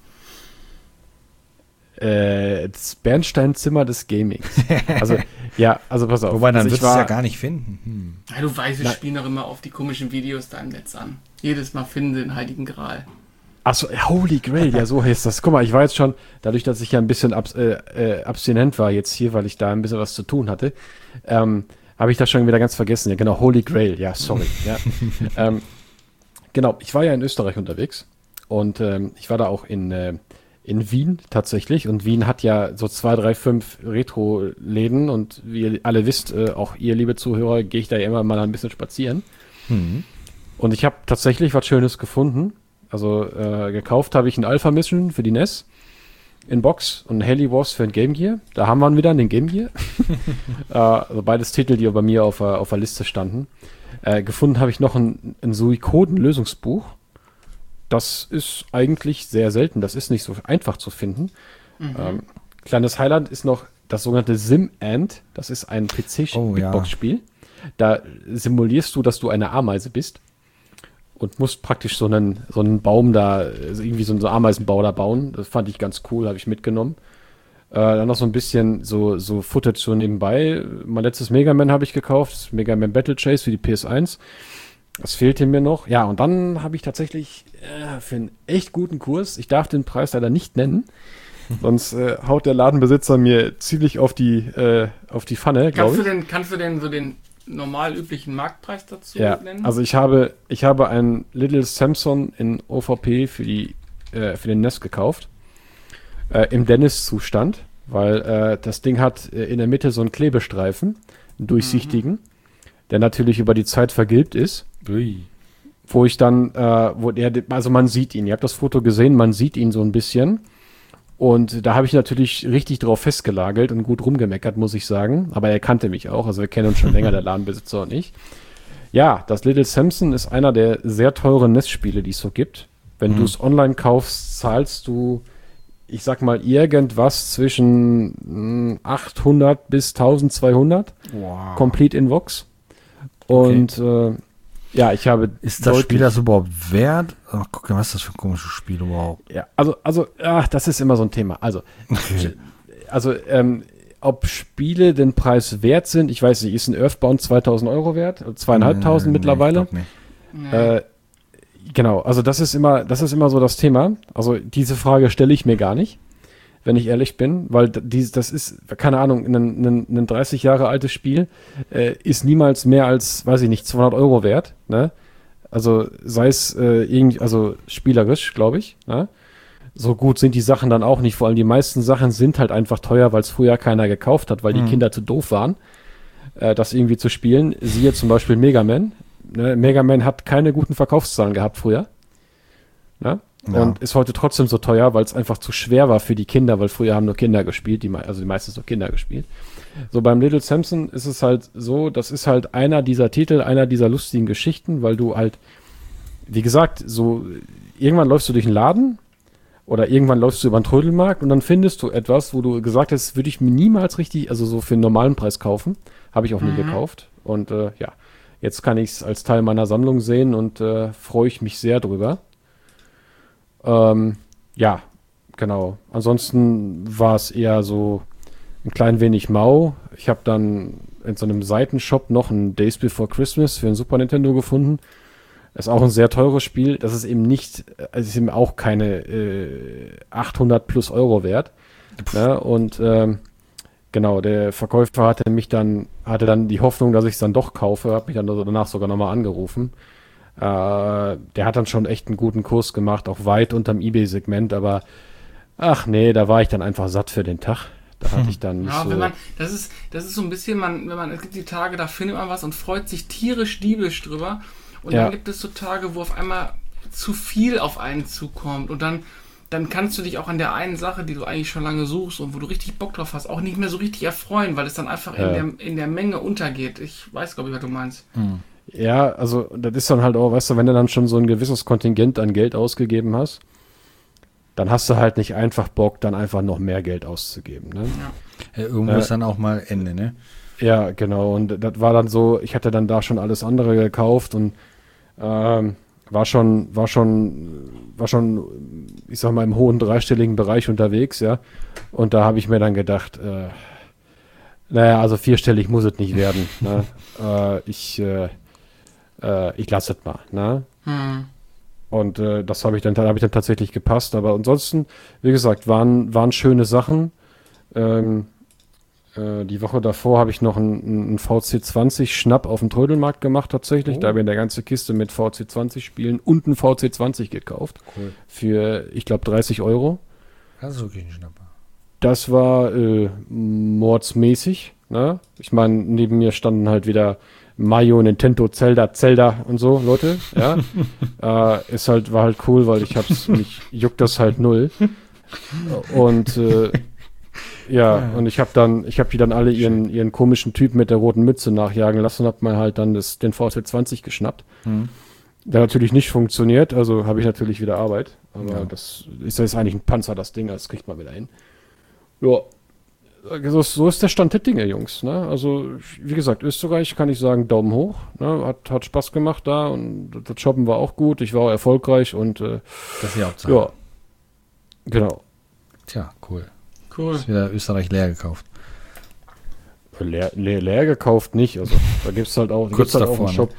Das Bernsteinzimmer des Gamings. Also, also pass auf. Wobei, dann also wirst du es ja gar nicht finden. Ja, du weißt, wir spielen doch immer auf die komischen Videos da im Netz an. Jedes Mal finden sie den Heiligen Gral. Achso, Holy Grail, ja, so heißt das. Guck mal, ich war jetzt schon, dadurch, dass ich ja ein bisschen abstinent war jetzt hier, weil ich da ein bisschen was zu tun hatte, habe ich das schon wieder ganz vergessen. Ja, genau, Holy Grail, ja, sorry. Ja. Genau, ich war ja in Österreich unterwegs und ich war da auch in Wien tatsächlich und Wien hat ja so 2, 3, 5 Retro-Läden und wie ihr alle wisst, auch ihr, liebe Zuhörer, gehe ich da ja immer mal ein bisschen spazieren. Und ich habe tatsächlich was Schönes gefunden. Also gekauft habe ich ein Alpha Mission für die NES in Box und ein Heli Wars für ein Game Gear. Da haben wir wieder den Game Gear. Also beides Titel, die bei mir auf der Liste standen. Gefunden habe ich noch ein Suikoden-Lösungsbuch. Das ist eigentlich sehr selten. Das ist nicht so einfach zu finden. Kleines Highlight ist noch das sogenannte Sim-Ant. Das ist ein PC-Beatbox-Spiel. Da simulierst du, dass du eine Ameise bist und musst praktisch so einen Baum da, also irgendwie so einen Ameisenbau da bauen. Das fand ich ganz cool, habe ich mitgenommen. Dann noch so ein bisschen so Footage so nebenbei. Mein letztes Mega Man habe ich gekauft, das Mega Man Battle Chase für die PS1. Das fehlte mir noch. Ja, und dann habe ich tatsächlich für einen echt guten Kurs, ich darf den Preis leider nicht nennen, sonst haut der Ladenbesitzer mir ziemlich auf die Pfanne, glaube ich. Kannst du denn so den normal üblichen Marktpreis dazu nennen? Also ich habe einen Little Samson in OVP für den NES gekauft. Im Dennis-Zustand, weil das Ding hat in der Mitte so einen Klebestreifen, einen durchsichtigen, der natürlich über die Zeit vergilbt ist. Ui. Wo ich dann, also man sieht ihn, ihr habt das Foto gesehen, man sieht ihn so ein bisschen. Und da habe ich natürlich richtig drauf festgelagelt und gut rumgemeckert, muss ich sagen. Aber er kannte mich auch, also wir kennen uns schon länger, der Ladenbesitzer und ich. Ja, das Little Samson ist einer der sehr teuren NES-Spiele, die es so gibt. Wenn du es online kaufst, zahlst du, ich sag mal, irgendwas zwischen 800 bis 1200. Wow. Complete in Vox. Und ich habe. Ist das Spiel das überhaupt wert? Ach, guck mal, was ist das für ein komisches Spiel überhaupt? Ja, das ist immer so ein Thema. Ob Spiele den Preis wert sind, ich weiß nicht, ist ein Earthbound 2000 Euro wert? 2.500 mittlerweile? Ich glaub nicht. Genau, also das ist immer so das Thema. Also diese Frage stelle ich mir gar nicht, wenn ich ehrlich bin, weil das ist, keine Ahnung, ein 30 Jahre altes Spiel ist niemals mehr als, weiß ich nicht, 200 Euro wert, ne? Also sei es also spielerisch, glaube ich, ne? So gut sind die Sachen dann auch nicht, vor allem die meisten Sachen sind halt einfach teuer, weil es früher keiner gekauft hat, weil die Kinder zu doof waren, das irgendwie zu spielen. Siehe zum Beispiel Mega Man. Ne? Mega Man hat keine guten Verkaufszahlen gehabt früher. Ne? Ja. Und ist heute trotzdem so teuer, weil es einfach zu schwer war für die Kinder, weil früher haben nur Kinder gespielt, die meisten nur Kinder gespielt. So beim Little Samson ist es halt so, das ist halt einer dieser Titel, einer dieser lustigen Geschichten, weil du halt, wie gesagt, so irgendwann läufst du durch den Laden oder irgendwann läufst du über den Trödelmarkt und dann findest du etwas, wo du gesagt hast, würde ich mir niemals richtig, also so für einen normalen Preis kaufen. Habe ich auch nie gekauft. Und jetzt kann ich es als Teil meiner Sammlung sehen und freue ich mich sehr drüber. Genau. Ansonsten war es eher so ein klein wenig mau. Ich habe dann in so einem Seitenshop noch ein Days Before Christmas für ein Super Nintendo gefunden. Ist auch ein sehr teures Spiel. Das ist eben ist eben auch keine 800 plus Euro wert. Ne? Und genau, der Verkäufer hatte dann die Hoffnung, dass ich es dann doch kaufe, hat mich dann danach sogar nochmal angerufen. Der hat dann schon echt einen guten Kurs gemacht, auch weit unterm eBay-Segment, aber ach nee, da war ich dann einfach satt für den Tag. Da hatte ich dann nicht so... Das ist so ein bisschen, es gibt die Tage, da findet man was und freut sich diebisch drüber. Und dann gibt es so Tage, wo auf einmal zu viel auf einen zukommt und dann kannst du dich auch an der einen Sache, die du eigentlich schon lange suchst und wo du richtig Bock drauf hast, auch nicht mehr so richtig erfreuen, weil es dann einfach in der Menge untergeht. Ich weiß, glaube ich, was du meinst. Ja, also das ist dann halt auch, weißt du, wenn du dann schon so ein gewisses Kontingent an Geld ausgegeben hast, dann hast du halt nicht einfach Bock, dann einfach noch mehr Geld auszugeben. Ne? Ja, irgendwo ist dann auch mal Ende, ne? Ja, genau. Und das war dann so, ich hatte dann da schon alles andere gekauft und war schon, ich sag mal, im hohen dreistelligen Bereich unterwegs, ja. Und da habe ich mir dann gedacht, also vierstellig muss es nicht werden. Ne? Ich lasse es mal. Ne? Und das habe ich dann tatsächlich gepasst. Aber ansonsten, wie gesagt, waren schöne Sachen. Die Woche davor habe ich noch einen VC20 Schnapp auf dem Trödelmarkt gemacht tatsächlich. Da habe ich eine ganze Kiste mit VC20 Spielen und einen VC20 gekauft. Cool. Für, ich glaube, 30 Euro. Das ist wirklich ein Schnapper. Das war mordsmäßig. Ne? Ich meine, neben mir standen halt wieder Mario, Nintendo, Zelda und so, Leute. Ja? War halt cool, weil mich juckt das halt null. Und und ich habe die dann alle ihren komischen Typen mit der roten Mütze nachjagen lassen und habe mir halt dann den VC20 geschnappt. Der natürlich nicht funktioniert, also habe ich natürlich wieder Arbeit. Aber das ist eigentlich ein Panzer, das Ding, das kriegt man wieder hin. Ja, so ist der Stand der Dinge, Jungs. Ne? Also, wie gesagt, Österreich kann ich sagen, Daumen hoch. Ne? Hat Spaß gemacht da und das Shoppen war auch gut. Ich war auch erfolgreich und das ist ja Hauptsache. Ja, genau. Tja, cool. Ist wieder Österreich leer gekauft. Leer gekauft nicht. Also da gibt es halt auch, einen Shop.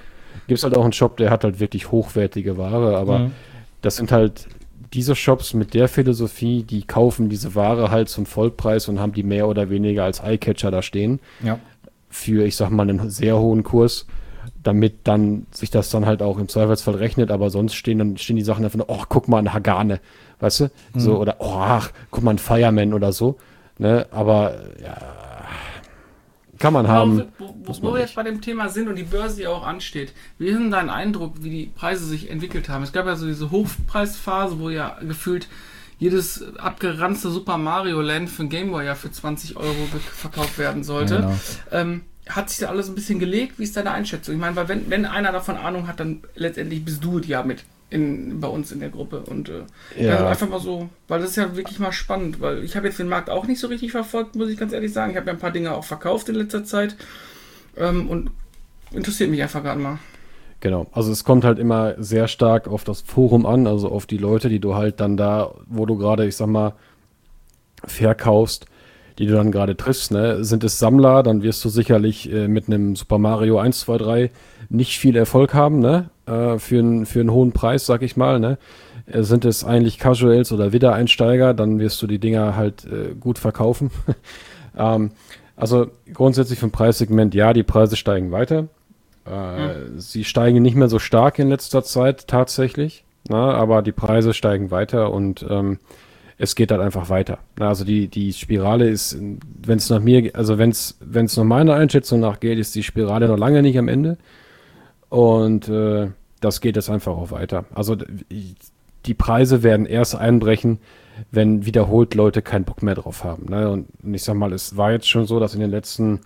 gibt es halt auch einen Shop, der hat halt wirklich hochwertige Ware, aber das sind halt diese Shops mit der Philosophie, die kaufen diese Ware halt zum Vollpreis und haben die mehr oder weniger als Eyecatcher da stehen. Ja. Für, ich sag mal, einen sehr hohen Kurs, damit dann sich das dann halt auch im Zweifelsfall rechnet, aber sonst stehen die Sachen einfach nur, oh, guck mal, ein Hagane, weißt du? So, oder, oh, ach, guck mal, ein Fireman oder so. Ne? Aber, ja, kann man haben. Wo wir jetzt bei dem Thema sind und die Börse ja auch ansteht, wie ist denn dein Eindruck, wie die Preise sich entwickelt haben? Es gab ja so diese Hochpreisphase, wo ja gefühlt jedes abgeranzte Super Mario Land für ein Gameboy ja für 20 Euro verkauft werden sollte. Genau. Hat sich da alles ein bisschen gelegt? Wie ist deine Einschätzung? Ich meine, weil wenn einer davon Ahnung hat, dann letztendlich bist du ja mit bei uns in der Gruppe. Und also einfach mal so, weil das ist ja wirklich mal spannend, weil ich habe jetzt den Markt auch nicht so richtig verfolgt, muss ich ganz ehrlich sagen. Ich habe ja ein paar Dinge auch verkauft in letzter Zeit und interessiert mich einfach gerade mal. Genau, also es kommt halt immer sehr stark auf das Forum an, also auf die Leute, die du halt dann da, wo du gerade, ich sag mal, verkaufst, die du dann gerade triffst, ne? Sind es Sammler, dann wirst du sicherlich mit einem Super Mario 1, 2, 3 nicht viel Erfolg haben, ne? Für einen hohen Preis, sag ich mal, ne? Sind es eigentlich Casuals oder Wiedereinsteiger, dann wirst du die Dinger halt gut verkaufen. Also grundsätzlich für ein Preissegment, ja, die Preise steigen weiter. Sie steigen nicht mehr so stark in letzter Zeit tatsächlich, na, aber die Preise steigen weiter und es geht halt einfach weiter. Na, also die Spirale ist, wenn es nach mir, also wenn es nach meiner Einschätzung nach geht, ist die Spirale noch lange nicht am Ende und das geht jetzt einfach auch weiter. Also die Preise werden erst einbrechen, wenn wiederholt Leute keinen Bock mehr drauf haben. Ne? Und ich sag mal, es war jetzt schon so, dass in den letzten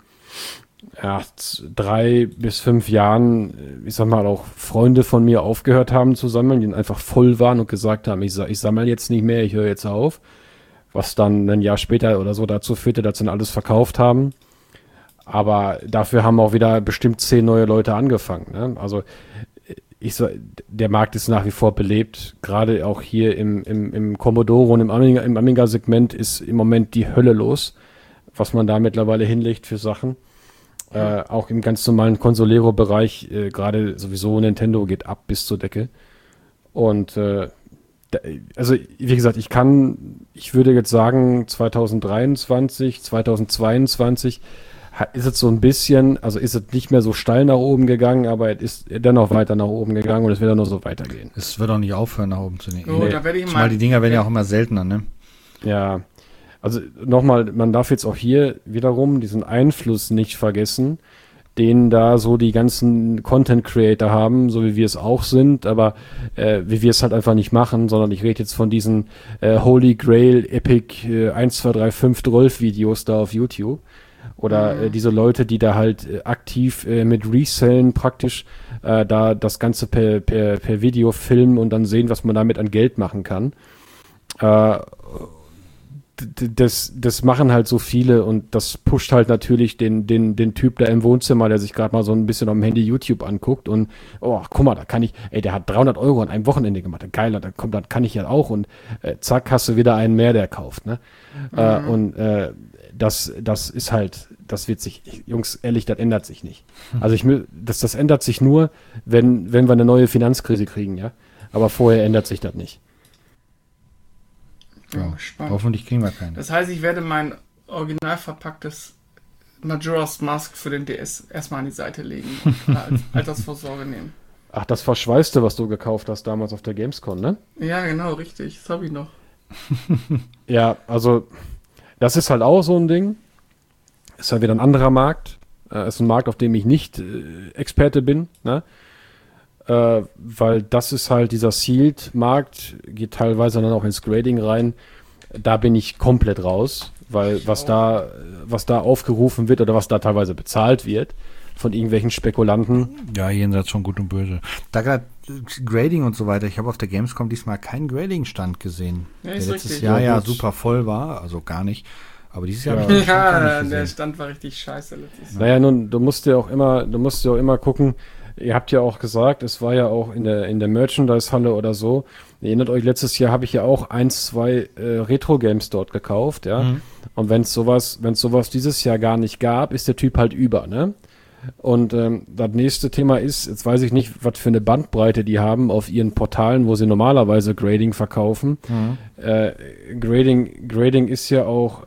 3 bis 5 Jahren, ich sag mal, auch Freunde von mir aufgehört haben zu sammeln, die einfach voll waren und gesagt haben, ich sammle jetzt nicht mehr, ich höre jetzt auf. Was dann ein Jahr später oder so dazu führte, dass sie dann alles verkauft haben. Aber dafür haben auch wieder bestimmt 10 neue Leute angefangen. Ne? Also der Markt ist nach wie vor belebt. Gerade auch hier im Commodore und im Amiga-Segment ist im Moment die Hölle los, was man da mittlerweile hinlegt für Sachen. Auch im ganz normalen Consolero-Bereich, gerade sowieso Nintendo geht ab bis zur Decke. Und also wie gesagt, ich würde jetzt sagen 2023, 2022 ist es so ein bisschen, also ist es nicht mehr so steil nach oben gegangen, aber es ist dennoch weiter nach oben gegangen und es wird auch noch so weitergehen. Es wird auch nicht aufhören, nach oben zu gehen. Oh, da werde ich mal die Dinger werden ja auch immer seltener, ne? Ja, also nochmal, man darf jetzt auch hier wiederum diesen Einfluss nicht vergessen, den da so die ganzen Content-Creator haben, so wie wir es auch sind, aber wie wir es halt einfach nicht machen, sondern ich rede jetzt von diesen Holy Grail Epic 1, 2, 3, 5 Rolf-Videos da auf YouTube. Oder diese Leute, die da halt aktiv mit Resellen praktisch da das Ganze per Video filmen und dann sehen, was man damit an Geld machen kann. Das machen halt so viele und das pusht halt natürlich den Typ da im Wohnzimmer, der sich gerade mal so ein bisschen am Handy YouTube anguckt und oh, guck mal, da kann ich, der hat 300 Euro an einem Wochenende gemacht, geiler, dann kann ich ja auch und zack, hast du wieder einen mehr, der kauft, ne? Das ist halt, das wird sich, Jungs, ehrlich, das ändert sich nicht. Also das ändert sich nur, wenn wir eine neue Finanzkrise kriegen, ja. Aber vorher ändert sich das nicht. Ja, hoffentlich kriegen wir keine. Das heißt, ich werde mein original verpacktes Majora's Mask für den DS erstmal an die Seite legen und als Altersvorsorge nehmen. Ach, das Verschweißte, was du gekauft hast damals auf der Gamescom, ne? Ja, genau, richtig. Das habe ich noch. Ja, also das ist halt auch so ein Ding. Ist halt wieder ein anderer Markt. Ist ein Markt, auf dem ich nicht Experte bin, ne? Weil das ist halt dieser Sealed-Markt, geht teilweise dann auch ins Grading rein. Da bin ich komplett raus, weil was da aufgerufen wird oder was da teilweise bezahlt wird von irgendwelchen Spekulanten. Ja, jenseits schon Gut und Böse. Da gerade Grading und so weiter. Ich habe auf der Gamescom diesmal keinen Grading-Stand gesehen, ja, der letztes richtig. Jahr ja super voll war, also gar nicht. Aber dieses Jahr habe ich ja, der Stand war richtig scheiße letztes Jahr. Naja, nun, du musst ja auch immer gucken. Ihr habt ja auch gesagt, es war ja auch in der Merchandise-Halle oder so. Ihr erinnert euch, letztes Jahr habe ich ja auch 1, 2 Retro-Games dort gekauft, ja. Und wenn es sowas dieses Jahr gar nicht gab, ist der Typ halt über, ne? Und das nächste Thema ist, jetzt weiß ich nicht, was für eine Bandbreite die haben auf ihren Portalen, wo sie normalerweise Grading verkaufen. Grading ist ja auch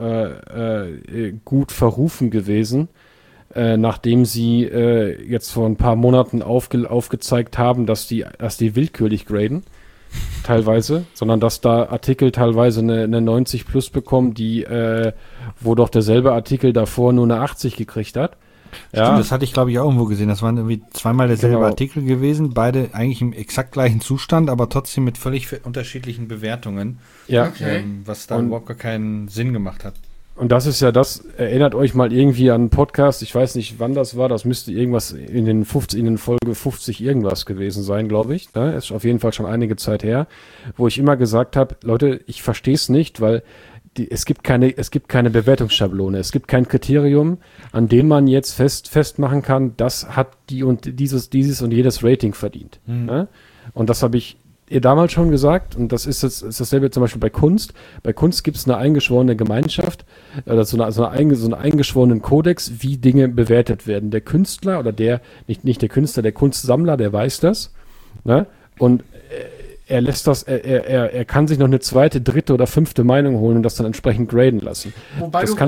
gut verrufen gewesen, nachdem sie jetzt vor ein paar Monaten aufgezeigt haben, dass die willkürlich graden, teilweise, sondern dass da Artikel teilweise eine 90 plus bekommen, wo doch derselbe Artikel davor nur eine 80 gekriegt hat. Ja. Stimmt, das hatte ich, glaube ich, auch irgendwo gesehen. Das waren irgendwie zweimal derselbe Artikel gewesen, beide eigentlich im exakt gleichen Zustand, aber trotzdem mit völlig unterschiedlichen Bewertungen. Ja. Okay. Was da überhaupt gar keinen Sinn gemacht hat. Und das ist ja das, erinnert euch mal irgendwie an einen Podcast, ich weiß nicht, wann das war, das müsste irgendwas in den Folge 50 irgendwas gewesen sein, glaube ich. Ne? Ist auf jeden Fall schon einige Zeit her, wo ich immer gesagt habe, Leute, ich verstehe es nicht, weil es gibt keine Bewertungsschablone, es gibt kein Kriterium, an dem man jetzt festmachen kann, das hat dieses und jedes Rating verdient. Ne? Und das habe ich ihr damals schon gesagt, und das ist dasselbe zum Beispiel bei Kunst. Bei Kunst gibt es eine eingeschworene Gemeinschaft, oder so einen eingeschworenen Kodex, wie Dinge bewertet werden. Der Künstler oder nicht der Künstler, der Kunstsammler, der weiß das. Ne? Und er lässt das, er kann sich noch eine zweite, dritte oder fünfte Meinung holen und das dann entsprechend graden lassen. Wobei du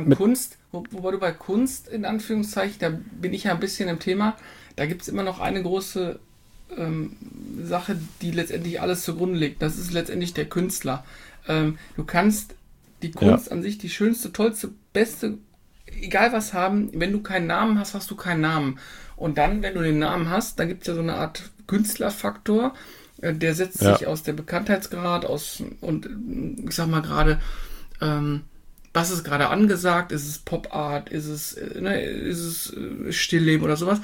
bei Kunst, in Anführungszeichen, da bin ich ja ein bisschen im Thema, da gibt es immer noch eine große Sache, die letztendlich alles zugrunde legt. Das ist letztendlich der Künstler. Du kannst die Kunst an sich, die schönste, tollste, beste, egal was haben, wenn du keinen Namen hast, hast du keinen Namen. Und dann, wenn du den Namen hast, dann gibt es ja so eine Art Künstlerfaktor, der setzt sich aus der Bekanntheitsgrad und ich sag mal gerade, was ist gerade angesagt, ist es Pop-Art, ist es Stillleben oder sowas,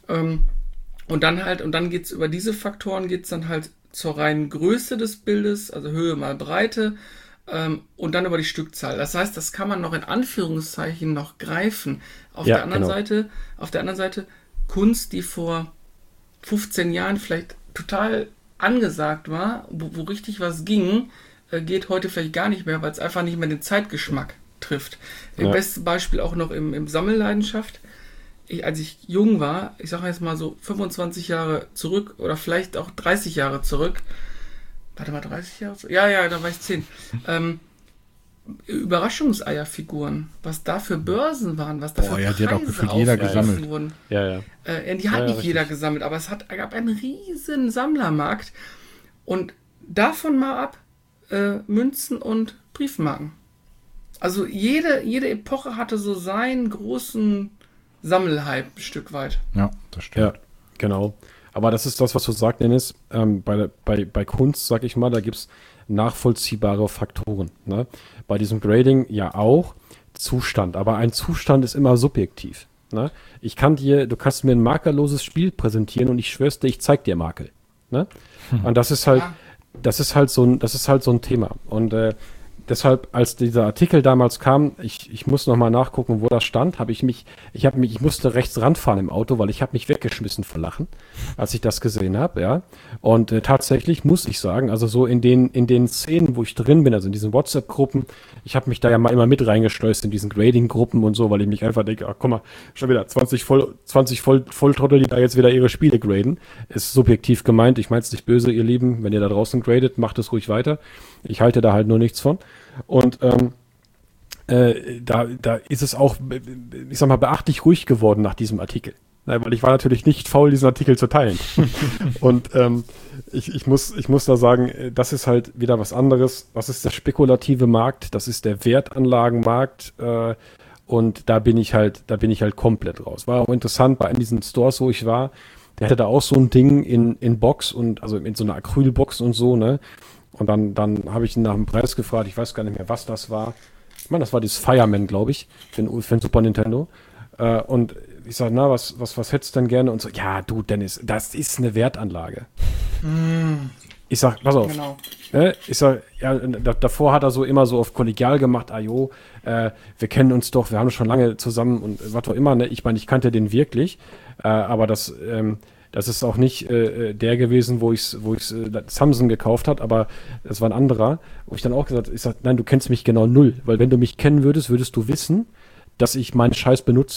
und dann geht's über diese Faktoren, geht's dann halt zur reinen Größe des Bildes, also Höhe mal Breite, und dann über die Stückzahl. Das heißt, das kann man noch in Anführungszeichen noch greifen. Auf der anderen Seite Kunst, die vor 15 Jahren vielleicht total angesagt war, wo richtig was ging, geht heute vielleicht gar nicht mehr, weil es einfach nicht mehr den Zeitgeschmack trifft. Ja. Beste Beispiel auch noch im Sammelleidenschaft. Als ich jung war, ich sage jetzt mal so 25 Jahre zurück oder vielleicht auch 30 Jahre zurück, warte mal, 30 Jahre zurück? Ja, da war ich 10. Überraschungseierfiguren, was da für Börsen waren, was da für Preise die hat auch gefühlt jeder gesammelt. Wurden. Ja. Die hat nicht jeder gesammelt, aber es gab einen riesen Sammlermarkt und davon mal ab Münzen und Briefmarken. Also jede Epoche hatte so seinen großen Sammelhype ein Stück weit. Ja, das stimmt. Ja, genau. Aber das ist das, was du sagst, Dennis. Bei Kunst, sag ich mal, da gibt es nachvollziehbare Faktoren. Ne? Bei diesem Grading ja auch Zustand. Aber ein Zustand ist immer subjektiv. Ne? Du kannst mir ein makelloses Spiel präsentieren und ich schwör's dir, ich zeig dir Makel. Ne? Und das ist halt so ein Thema. Und deshalb, als dieser Artikel damals kam, ich muss nochmal nachgucken, wo das stand, ich musste rechts ranfahren im Auto, weil ich habe mich weggeschmissen vor Lachen, als ich das gesehen habe, ja. Und tatsächlich muss ich sagen, also so in den Szenen, wo ich drin bin, also in diesen WhatsApp-Gruppen, ich habe mich da ja mal immer mit reingeschleust in diesen Grading-Gruppen und so, weil ich mich einfach denke, ach guck mal, schon wieder 20 Volltrottel, die da jetzt wieder ihre Spiele graden. Ist subjektiv gemeint, ich meine es nicht böse, ihr Lieben, wenn ihr da draußen gradet, macht es ruhig weiter. Ich halte da halt nur nichts von. Und da ist es auch, ich sag mal, beachtlich ruhig geworden nach diesem Artikel. Weil ich war natürlich nicht faul, diesen Artikel zu teilen. Und ich muss da sagen, das ist halt wieder was anderes. Das ist der spekulative Markt, das ist der Wertanlagenmarkt. Und da bin ich halt komplett raus. War auch interessant, bei diesen Stores, wo ich war, der hatte da auch so ein Ding in Box und also in so einer Acrylbox und so, ne? Und dann habe ich ihn nach dem Preis gefragt, ich weiß gar nicht mehr, was das war. Ich meine, das war dieses Fireman, glaube ich, für den Super Nintendo. Und ich sage, na, was hättest du denn gerne? Und so, ja, du, Dennis, das ist eine Wertanlage. Ich sag, pass auf. Genau. Ich sag, ja, davor hat er so immer so auf kollegial gemacht, wir kennen uns doch, wir haben schon lange zusammen und was auch immer, ne? Ich meine, ich kannte den wirklich, aber das ist auch nicht der gewesen, wo ich Samsung gekauft hat, aber das war ein anderer, wo ich dann auch gesagt habe, ich sag, nein, du kennst mich genau null, weil wenn du mich kennen würdest du wissen, dass ich meinen Scheiß benutze.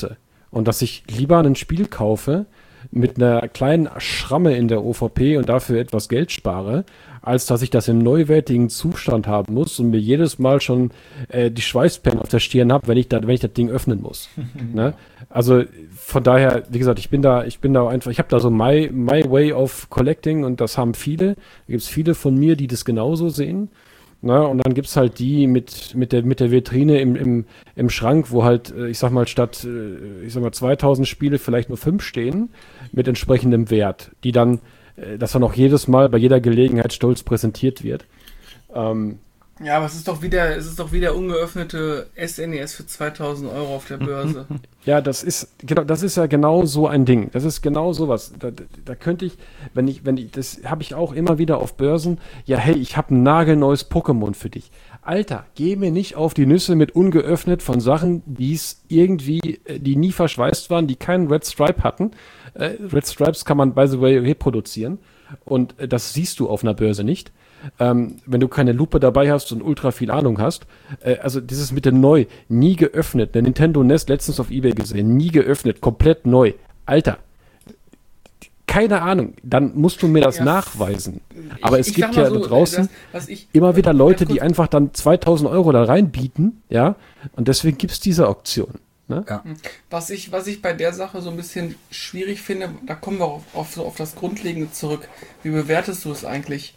und dass ich lieber ein Spiel kaufe mit einer kleinen Schramme in der OVP und dafür etwas Geld spare, als dass ich das im neuwertigen Zustand haben muss und mir jedes Mal schon die Schweißperlen auf der Stirn habe, wenn ich das Ding öffnen muss. Ne? Also von daher, wie gesagt, ich bin da einfach, ich habe da so my way of collecting und das haben viele. Da gibt es viele von mir, die das genauso sehen. Na, und dann gibt es halt die mit der Vitrine im Schrank, wo halt, ich sag mal, statt 2000 Spiele vielleicht nur 5 stehen, mit entsprechendem Wert, die dann, das dann auch jedes Mal bei jeder Gelegenheit stolz präsentiert wird. Ja, aber es ist doch wieder ungeöffnete SNES für 2.000 Euro auf der Börse. Ja, das ist ja genau so ein Ding. Das ist genau sowas. Da könnte ich, das habe ich auch immer wieder auf Börsen. Ja, hey, ich habe ein nagelneues Pokémon für dich. Alter, geh mir nicht auf die Nüsse mit ungeöffnet von Sachen, die nie verschweißt waren, die keinen Red Stripe hatten. Red Stripes kann man, by the way, reproduzieren. Und das siehst du auf einer Börse nicht. Wenn du keine Lupe dabei hast und ultra viel Ahnung hast. Also dieses mit dem neu, nie geöffnet. Der Nintendo NES letztens auf eBay gesehen, nie geöffnet, komplett neu. Alter, keine Ahnung, dann musst du mir das nachweisen. Aber es gibt ja so, da draußen immer wieder Leute, die einfach dann 2.000 Euro da reinbieten, ja, und deswegen gibt es diese Auktion. Ne? Ja. Was ich bei der Sache so ein bisschen schwierig finde, da kommen wir auf das Grundlegende zurück. Wie bewertest du es eigentlich?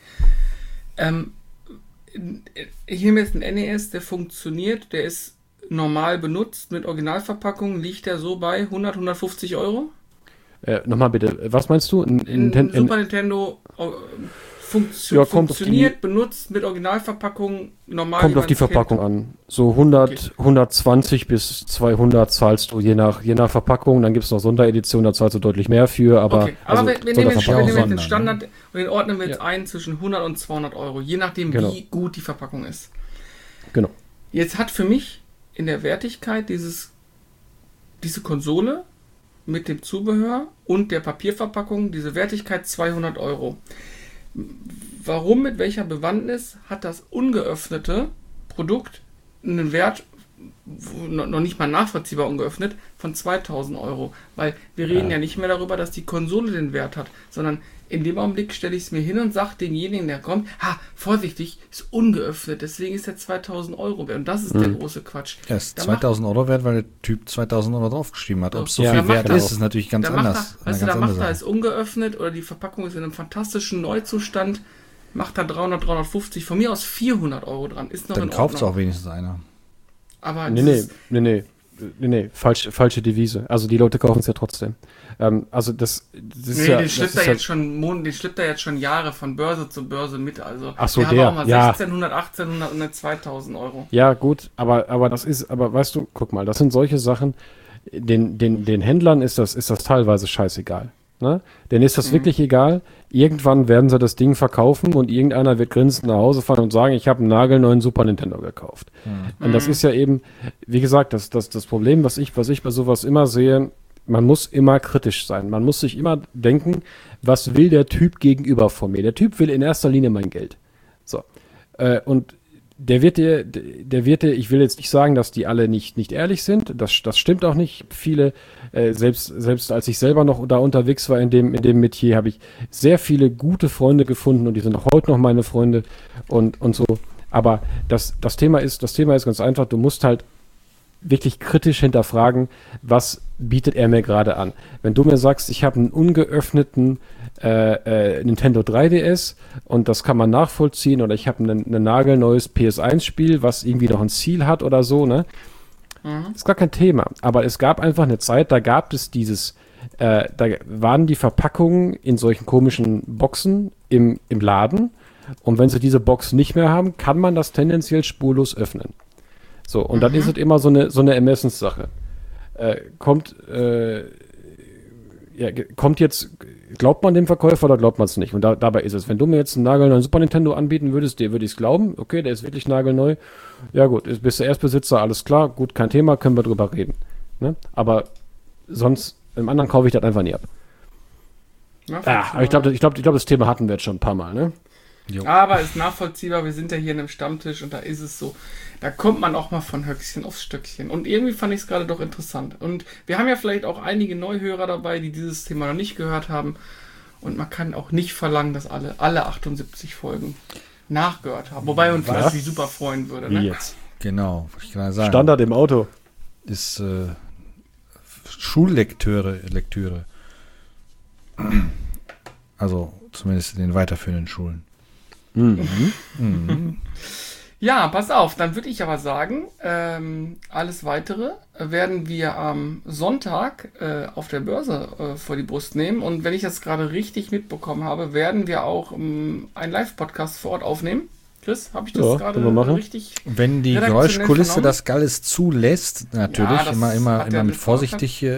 Ich nehme jetzt einen NES, der funktioniert, der ist normal benutzt, mit Originalverpackung liegt der so bei 150 Euro? Nochmal bitte, was meinst du? Super Nintendo funktioniert, benutzt mit Originalverpackung, normal. Kommt auf die Verpackung an. So 100, okay. 120 bis 200 zahlst du je nach Verpackung. Dann gibt es noch Sondereditionen, da zahlst du deutlich mehr für. Aber, okay. Aber wir nehmen jetzt den Standard und den ordnen wir jetzt ein zwischen 100 und 200 Euro, je nachdem, wie gut die Verpackung ist. Genau. Jetzt hat für mich in der Wertigkeit diese Konsole mit dem Zubehör und der Papierverpackung diese Wertigkeit 200 Euro. Warum, mit welcher Bewandtnis hat das ungeöffnete Produkt einen Wert, noch nicht mal nachvollziehbar ungeöffnet, von 2.000 Euro? Weil wir reden ja nicht mehr darüber, dass die Konsole den Wert hat, sondern in dem Augenblick stelle ich es mir hin und sage demjenigen, der kommt, vorsichtig, ist ungeöffnet, deswegen ist der 2.000 Euro wert. Und das ist der große Quatsch. Ja, ist 2.000 Euro wert, weil der Typ 2.000 Euro draufgeschrieben hat. Ob es so viel wert ist natürlich ganz anders. Ist ungeöffnet oder die Verpackung ist in einem fantastischen Neuzustand, macht da 300, 350, von mir aus 400 Euro dran. Ist noch dann kauft es auch wenigstens einer. Aber Nee, falsche Devise. Also die Leute kaufen es ja trotzdem. Also das ist ja... Den schlippt er jetzt schon Jahre von Börse zu Börse mit. Also ach so, wir haben auch mal 1.600, 1.800 und 2.000 Euro. Ja gut, aber weißt du, guck mal, das sind solche Sachen, den Händlern ist das teilweise scheißegal. Ne? Denen ist das wirklich egal. Irgendwann werden sie das Ding verkaufen und irgendeiner wird grinsend nach Hause fahren und sagen, ich habe einen nagelneuen Super Nintendo gekauft. Und das ist ja eben, wie gesagt, das Problem, was ich bei sowas immer sehe, man muss immer kritisch sein. Man muss sich immer denken, was will der Typ gegenüber von mir? Der Typ will in erster Linie mein Geld. So. Und der wird dir, ich will jetzt nicht sagen, dass die alle nicht ehrlich sind, das stimmt auch nicht. Viele, selbst als ich selber noch da unterwegs war in dem Metier, habe ich sehr viele gute Freunde gefunden und die sind auch heute noch meine Freunde und so. Aber das Thema ist ganz einfach, du musst halt wirklich kritisch hinterfragen, was bietet er mir gerade an. Wenn du mir sagst, ich habe einen ungeöffneten Nintendo 3DS und das kann man nachvollziehen oder ich habe ein nagelneues PS1-Spiel, was irgendwie noch ein Ziel hat oder so, ne? Ist gar kein Thema. Aber es gab einfach eine Zeit, da gab es da waren die Verpackungen in solchen komischen Boxen im Laden und wenn sie diese Box nicht mehr haben, kann man das tendenziell spurlos öffnen. So, und dann ist es immer so eine Ermessenssache. Kommt jetzt, glaubt man dem Verkäufer oder glaubt man es nicht? Und dabei ist es, wenn du mir jetzt einen nagelneuen Super Nintendo anbieten würdest, dir würde ich es glauben, okay, der ist wirklich nagelneu. Ja gut, bist du Erstbesitzer, alles klar, gut, kein Thema, können wir drüber reden. Ne? Aber sonst, im anderen kaufe ich das einfach nie ab. Ja, aber ich glaube, das Thema hatten wir jetzt schon ein paar Mal, ne? Jo. Aber ist nachvollziehbar, wir sind ja hier in einem Stammtisch und da ist es so, da kommt man auch mal von Höchstchen aufs Stöckchen. Und irgendwie fand ich es gerade doch interessant. Und wir haben ja vielleicht auch einige Neuhörer dabei, die dieses Thema noch nicht gehört haben. Und man kann auch nicht verlangen, dass alle 78 Folgen nachgehört haben. Wobei uns das sich super freuen würde. Ne? Jetzt. Genau, wollte ich gerade sagen. Standard im Auto. Ist Schullektüre. Also zumindest in den weiterführenden Schulen. Ja, pass auf, dann würde ich aber sagen, alles Weitere werden wir am Sonntag auf der Börse vor die Brust nehmen. Und wenn ich das gerade richtig mitbekommen habe, werden wir auch einen Live-Podcast vor Ort aufnehmen. Chris, habe ich das gerade richtig? Wenn die Geräuschkulisse das Galles zulässt, natürlich, Ja, immer mit Vorsicht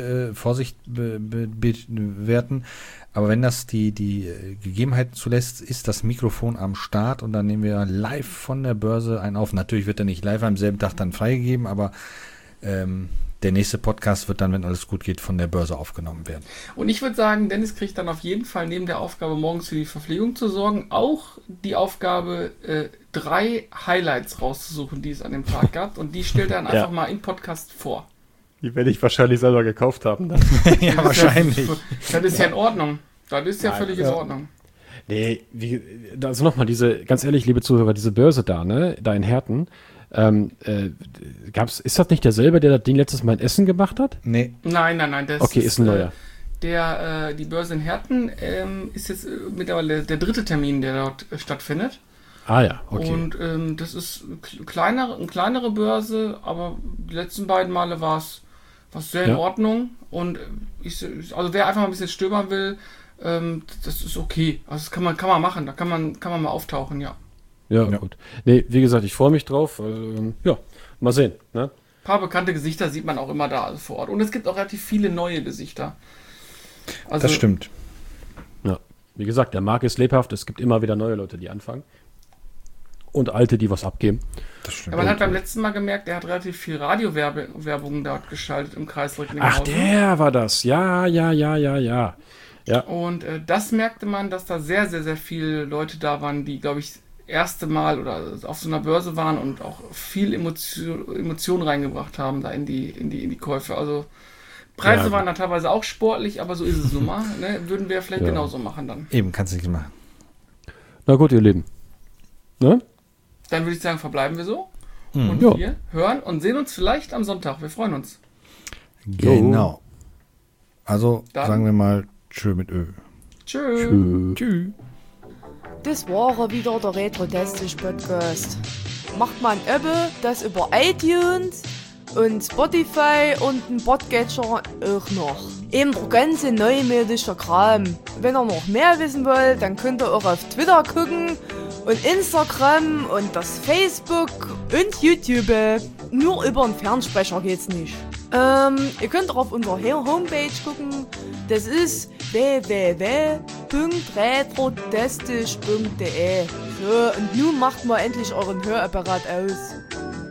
bewerten. Aber wenn das die Gegebenheiten zulässt, ist das Mikrofon am Start und dann nehmen wir live von der Börse einen auf. Natürlich wird er nicht live am selben Tag dann freigegeben, aber der nächste Podcast wird dann, wenn alles gut geht, von der Börse aufgenommen werden. Und ich würde sagen, Dennis kriegt dann auf jeden Fall neben der Aufgabe, morgens für die Verpflegung zu sorgen, auch die Aufgabe, 3 Highlights rauszusuchen, die es an dem Tag gab. Und die stellt er dann einfach mal im Podcast vor. Die werde ich wahrscheinlich selber gekauft haben. Dann. Ja, wahrscheinlich. Das ist ja in Ordnung. Das ist ja völlig in Ordnung. Nee, also nochmal, ganz ehrlich, liebe Zuhörer, diese Börse da, ne, da in Herten, ist das nicht derselbe, der das Ding letztes Mal in Essen gemacht hat? Nee. Nein. Okay, ist ein neuer. Die Börse in Herten ist jetzt mittlerweile der 3. Termin, der dort stattfindet. Ah ja, okay. Und das ist eine kleinere Börse, aber die letzten beiden Male war es sehr in Ordnung. Und also wer einfach mal ein bisschen stöbern will, das ist okay. Also das kann man machen, da kann man mal auftauchen, ja. Ja, gut. Nee, wie gesagt, ich freue mich drauf. Mal sehen. Ne? Ein paar bekannte Gesichter sieht man auch immer da vor Ort. Und es gibt auch relativ viele neue Gesichter. Also, das stimmt. Ja, wie gesagt, der Markt ist lebhaft. Es gibt immer wieder neue Leute, die anfangen. Und alte, die was abgeben. Das stimmt. Ja, man hat beim letzten Mal gemerkt, er hat relativ viel Radiowerbung dort geschaltet im Kreis Ach, der war das. Ja. Ja. Und das merkte man, dass da sehr, sehr, sehr viele Leute da waren, die, glaube ich, erste Mal oder auf so einer Börse waren und auch viel Emotionen reingebracht haben da in die Käufe. Also Preise waren da teilweise auch sportlich, aber so ist es nun mal. Ne? Würden wir vielleicht genauso machen dann. Eben, kannst du nicht machen. Na gut, ihr Lieben. Ne? Dann würde ich sagen, verbleiben wir so. Und wir hören und sehen uns vielleicht am Sonntag. Wir freuen uns. Genau. Also dann sagen wir mal Tschö mit Ö. Tschö. Das war wieder der Retro-Tastisch-Podcast. Macht man das über iTunes und Spotify und ein Podcatcher auch noch. Eben der ganze neumodische Kram. Wenn ihr noch mehr wissen wollt, dann könnt ihr auch auf Twitter gucken und Instagram und das Facebook und YouTube. Nur über einen Fernsprecher geht's nicht. Ihr könnt auch auf unserer Homepage gucken. Das ist www.retrotastisch.de. So, und nun macht mal endlich euren Hörapparat aus.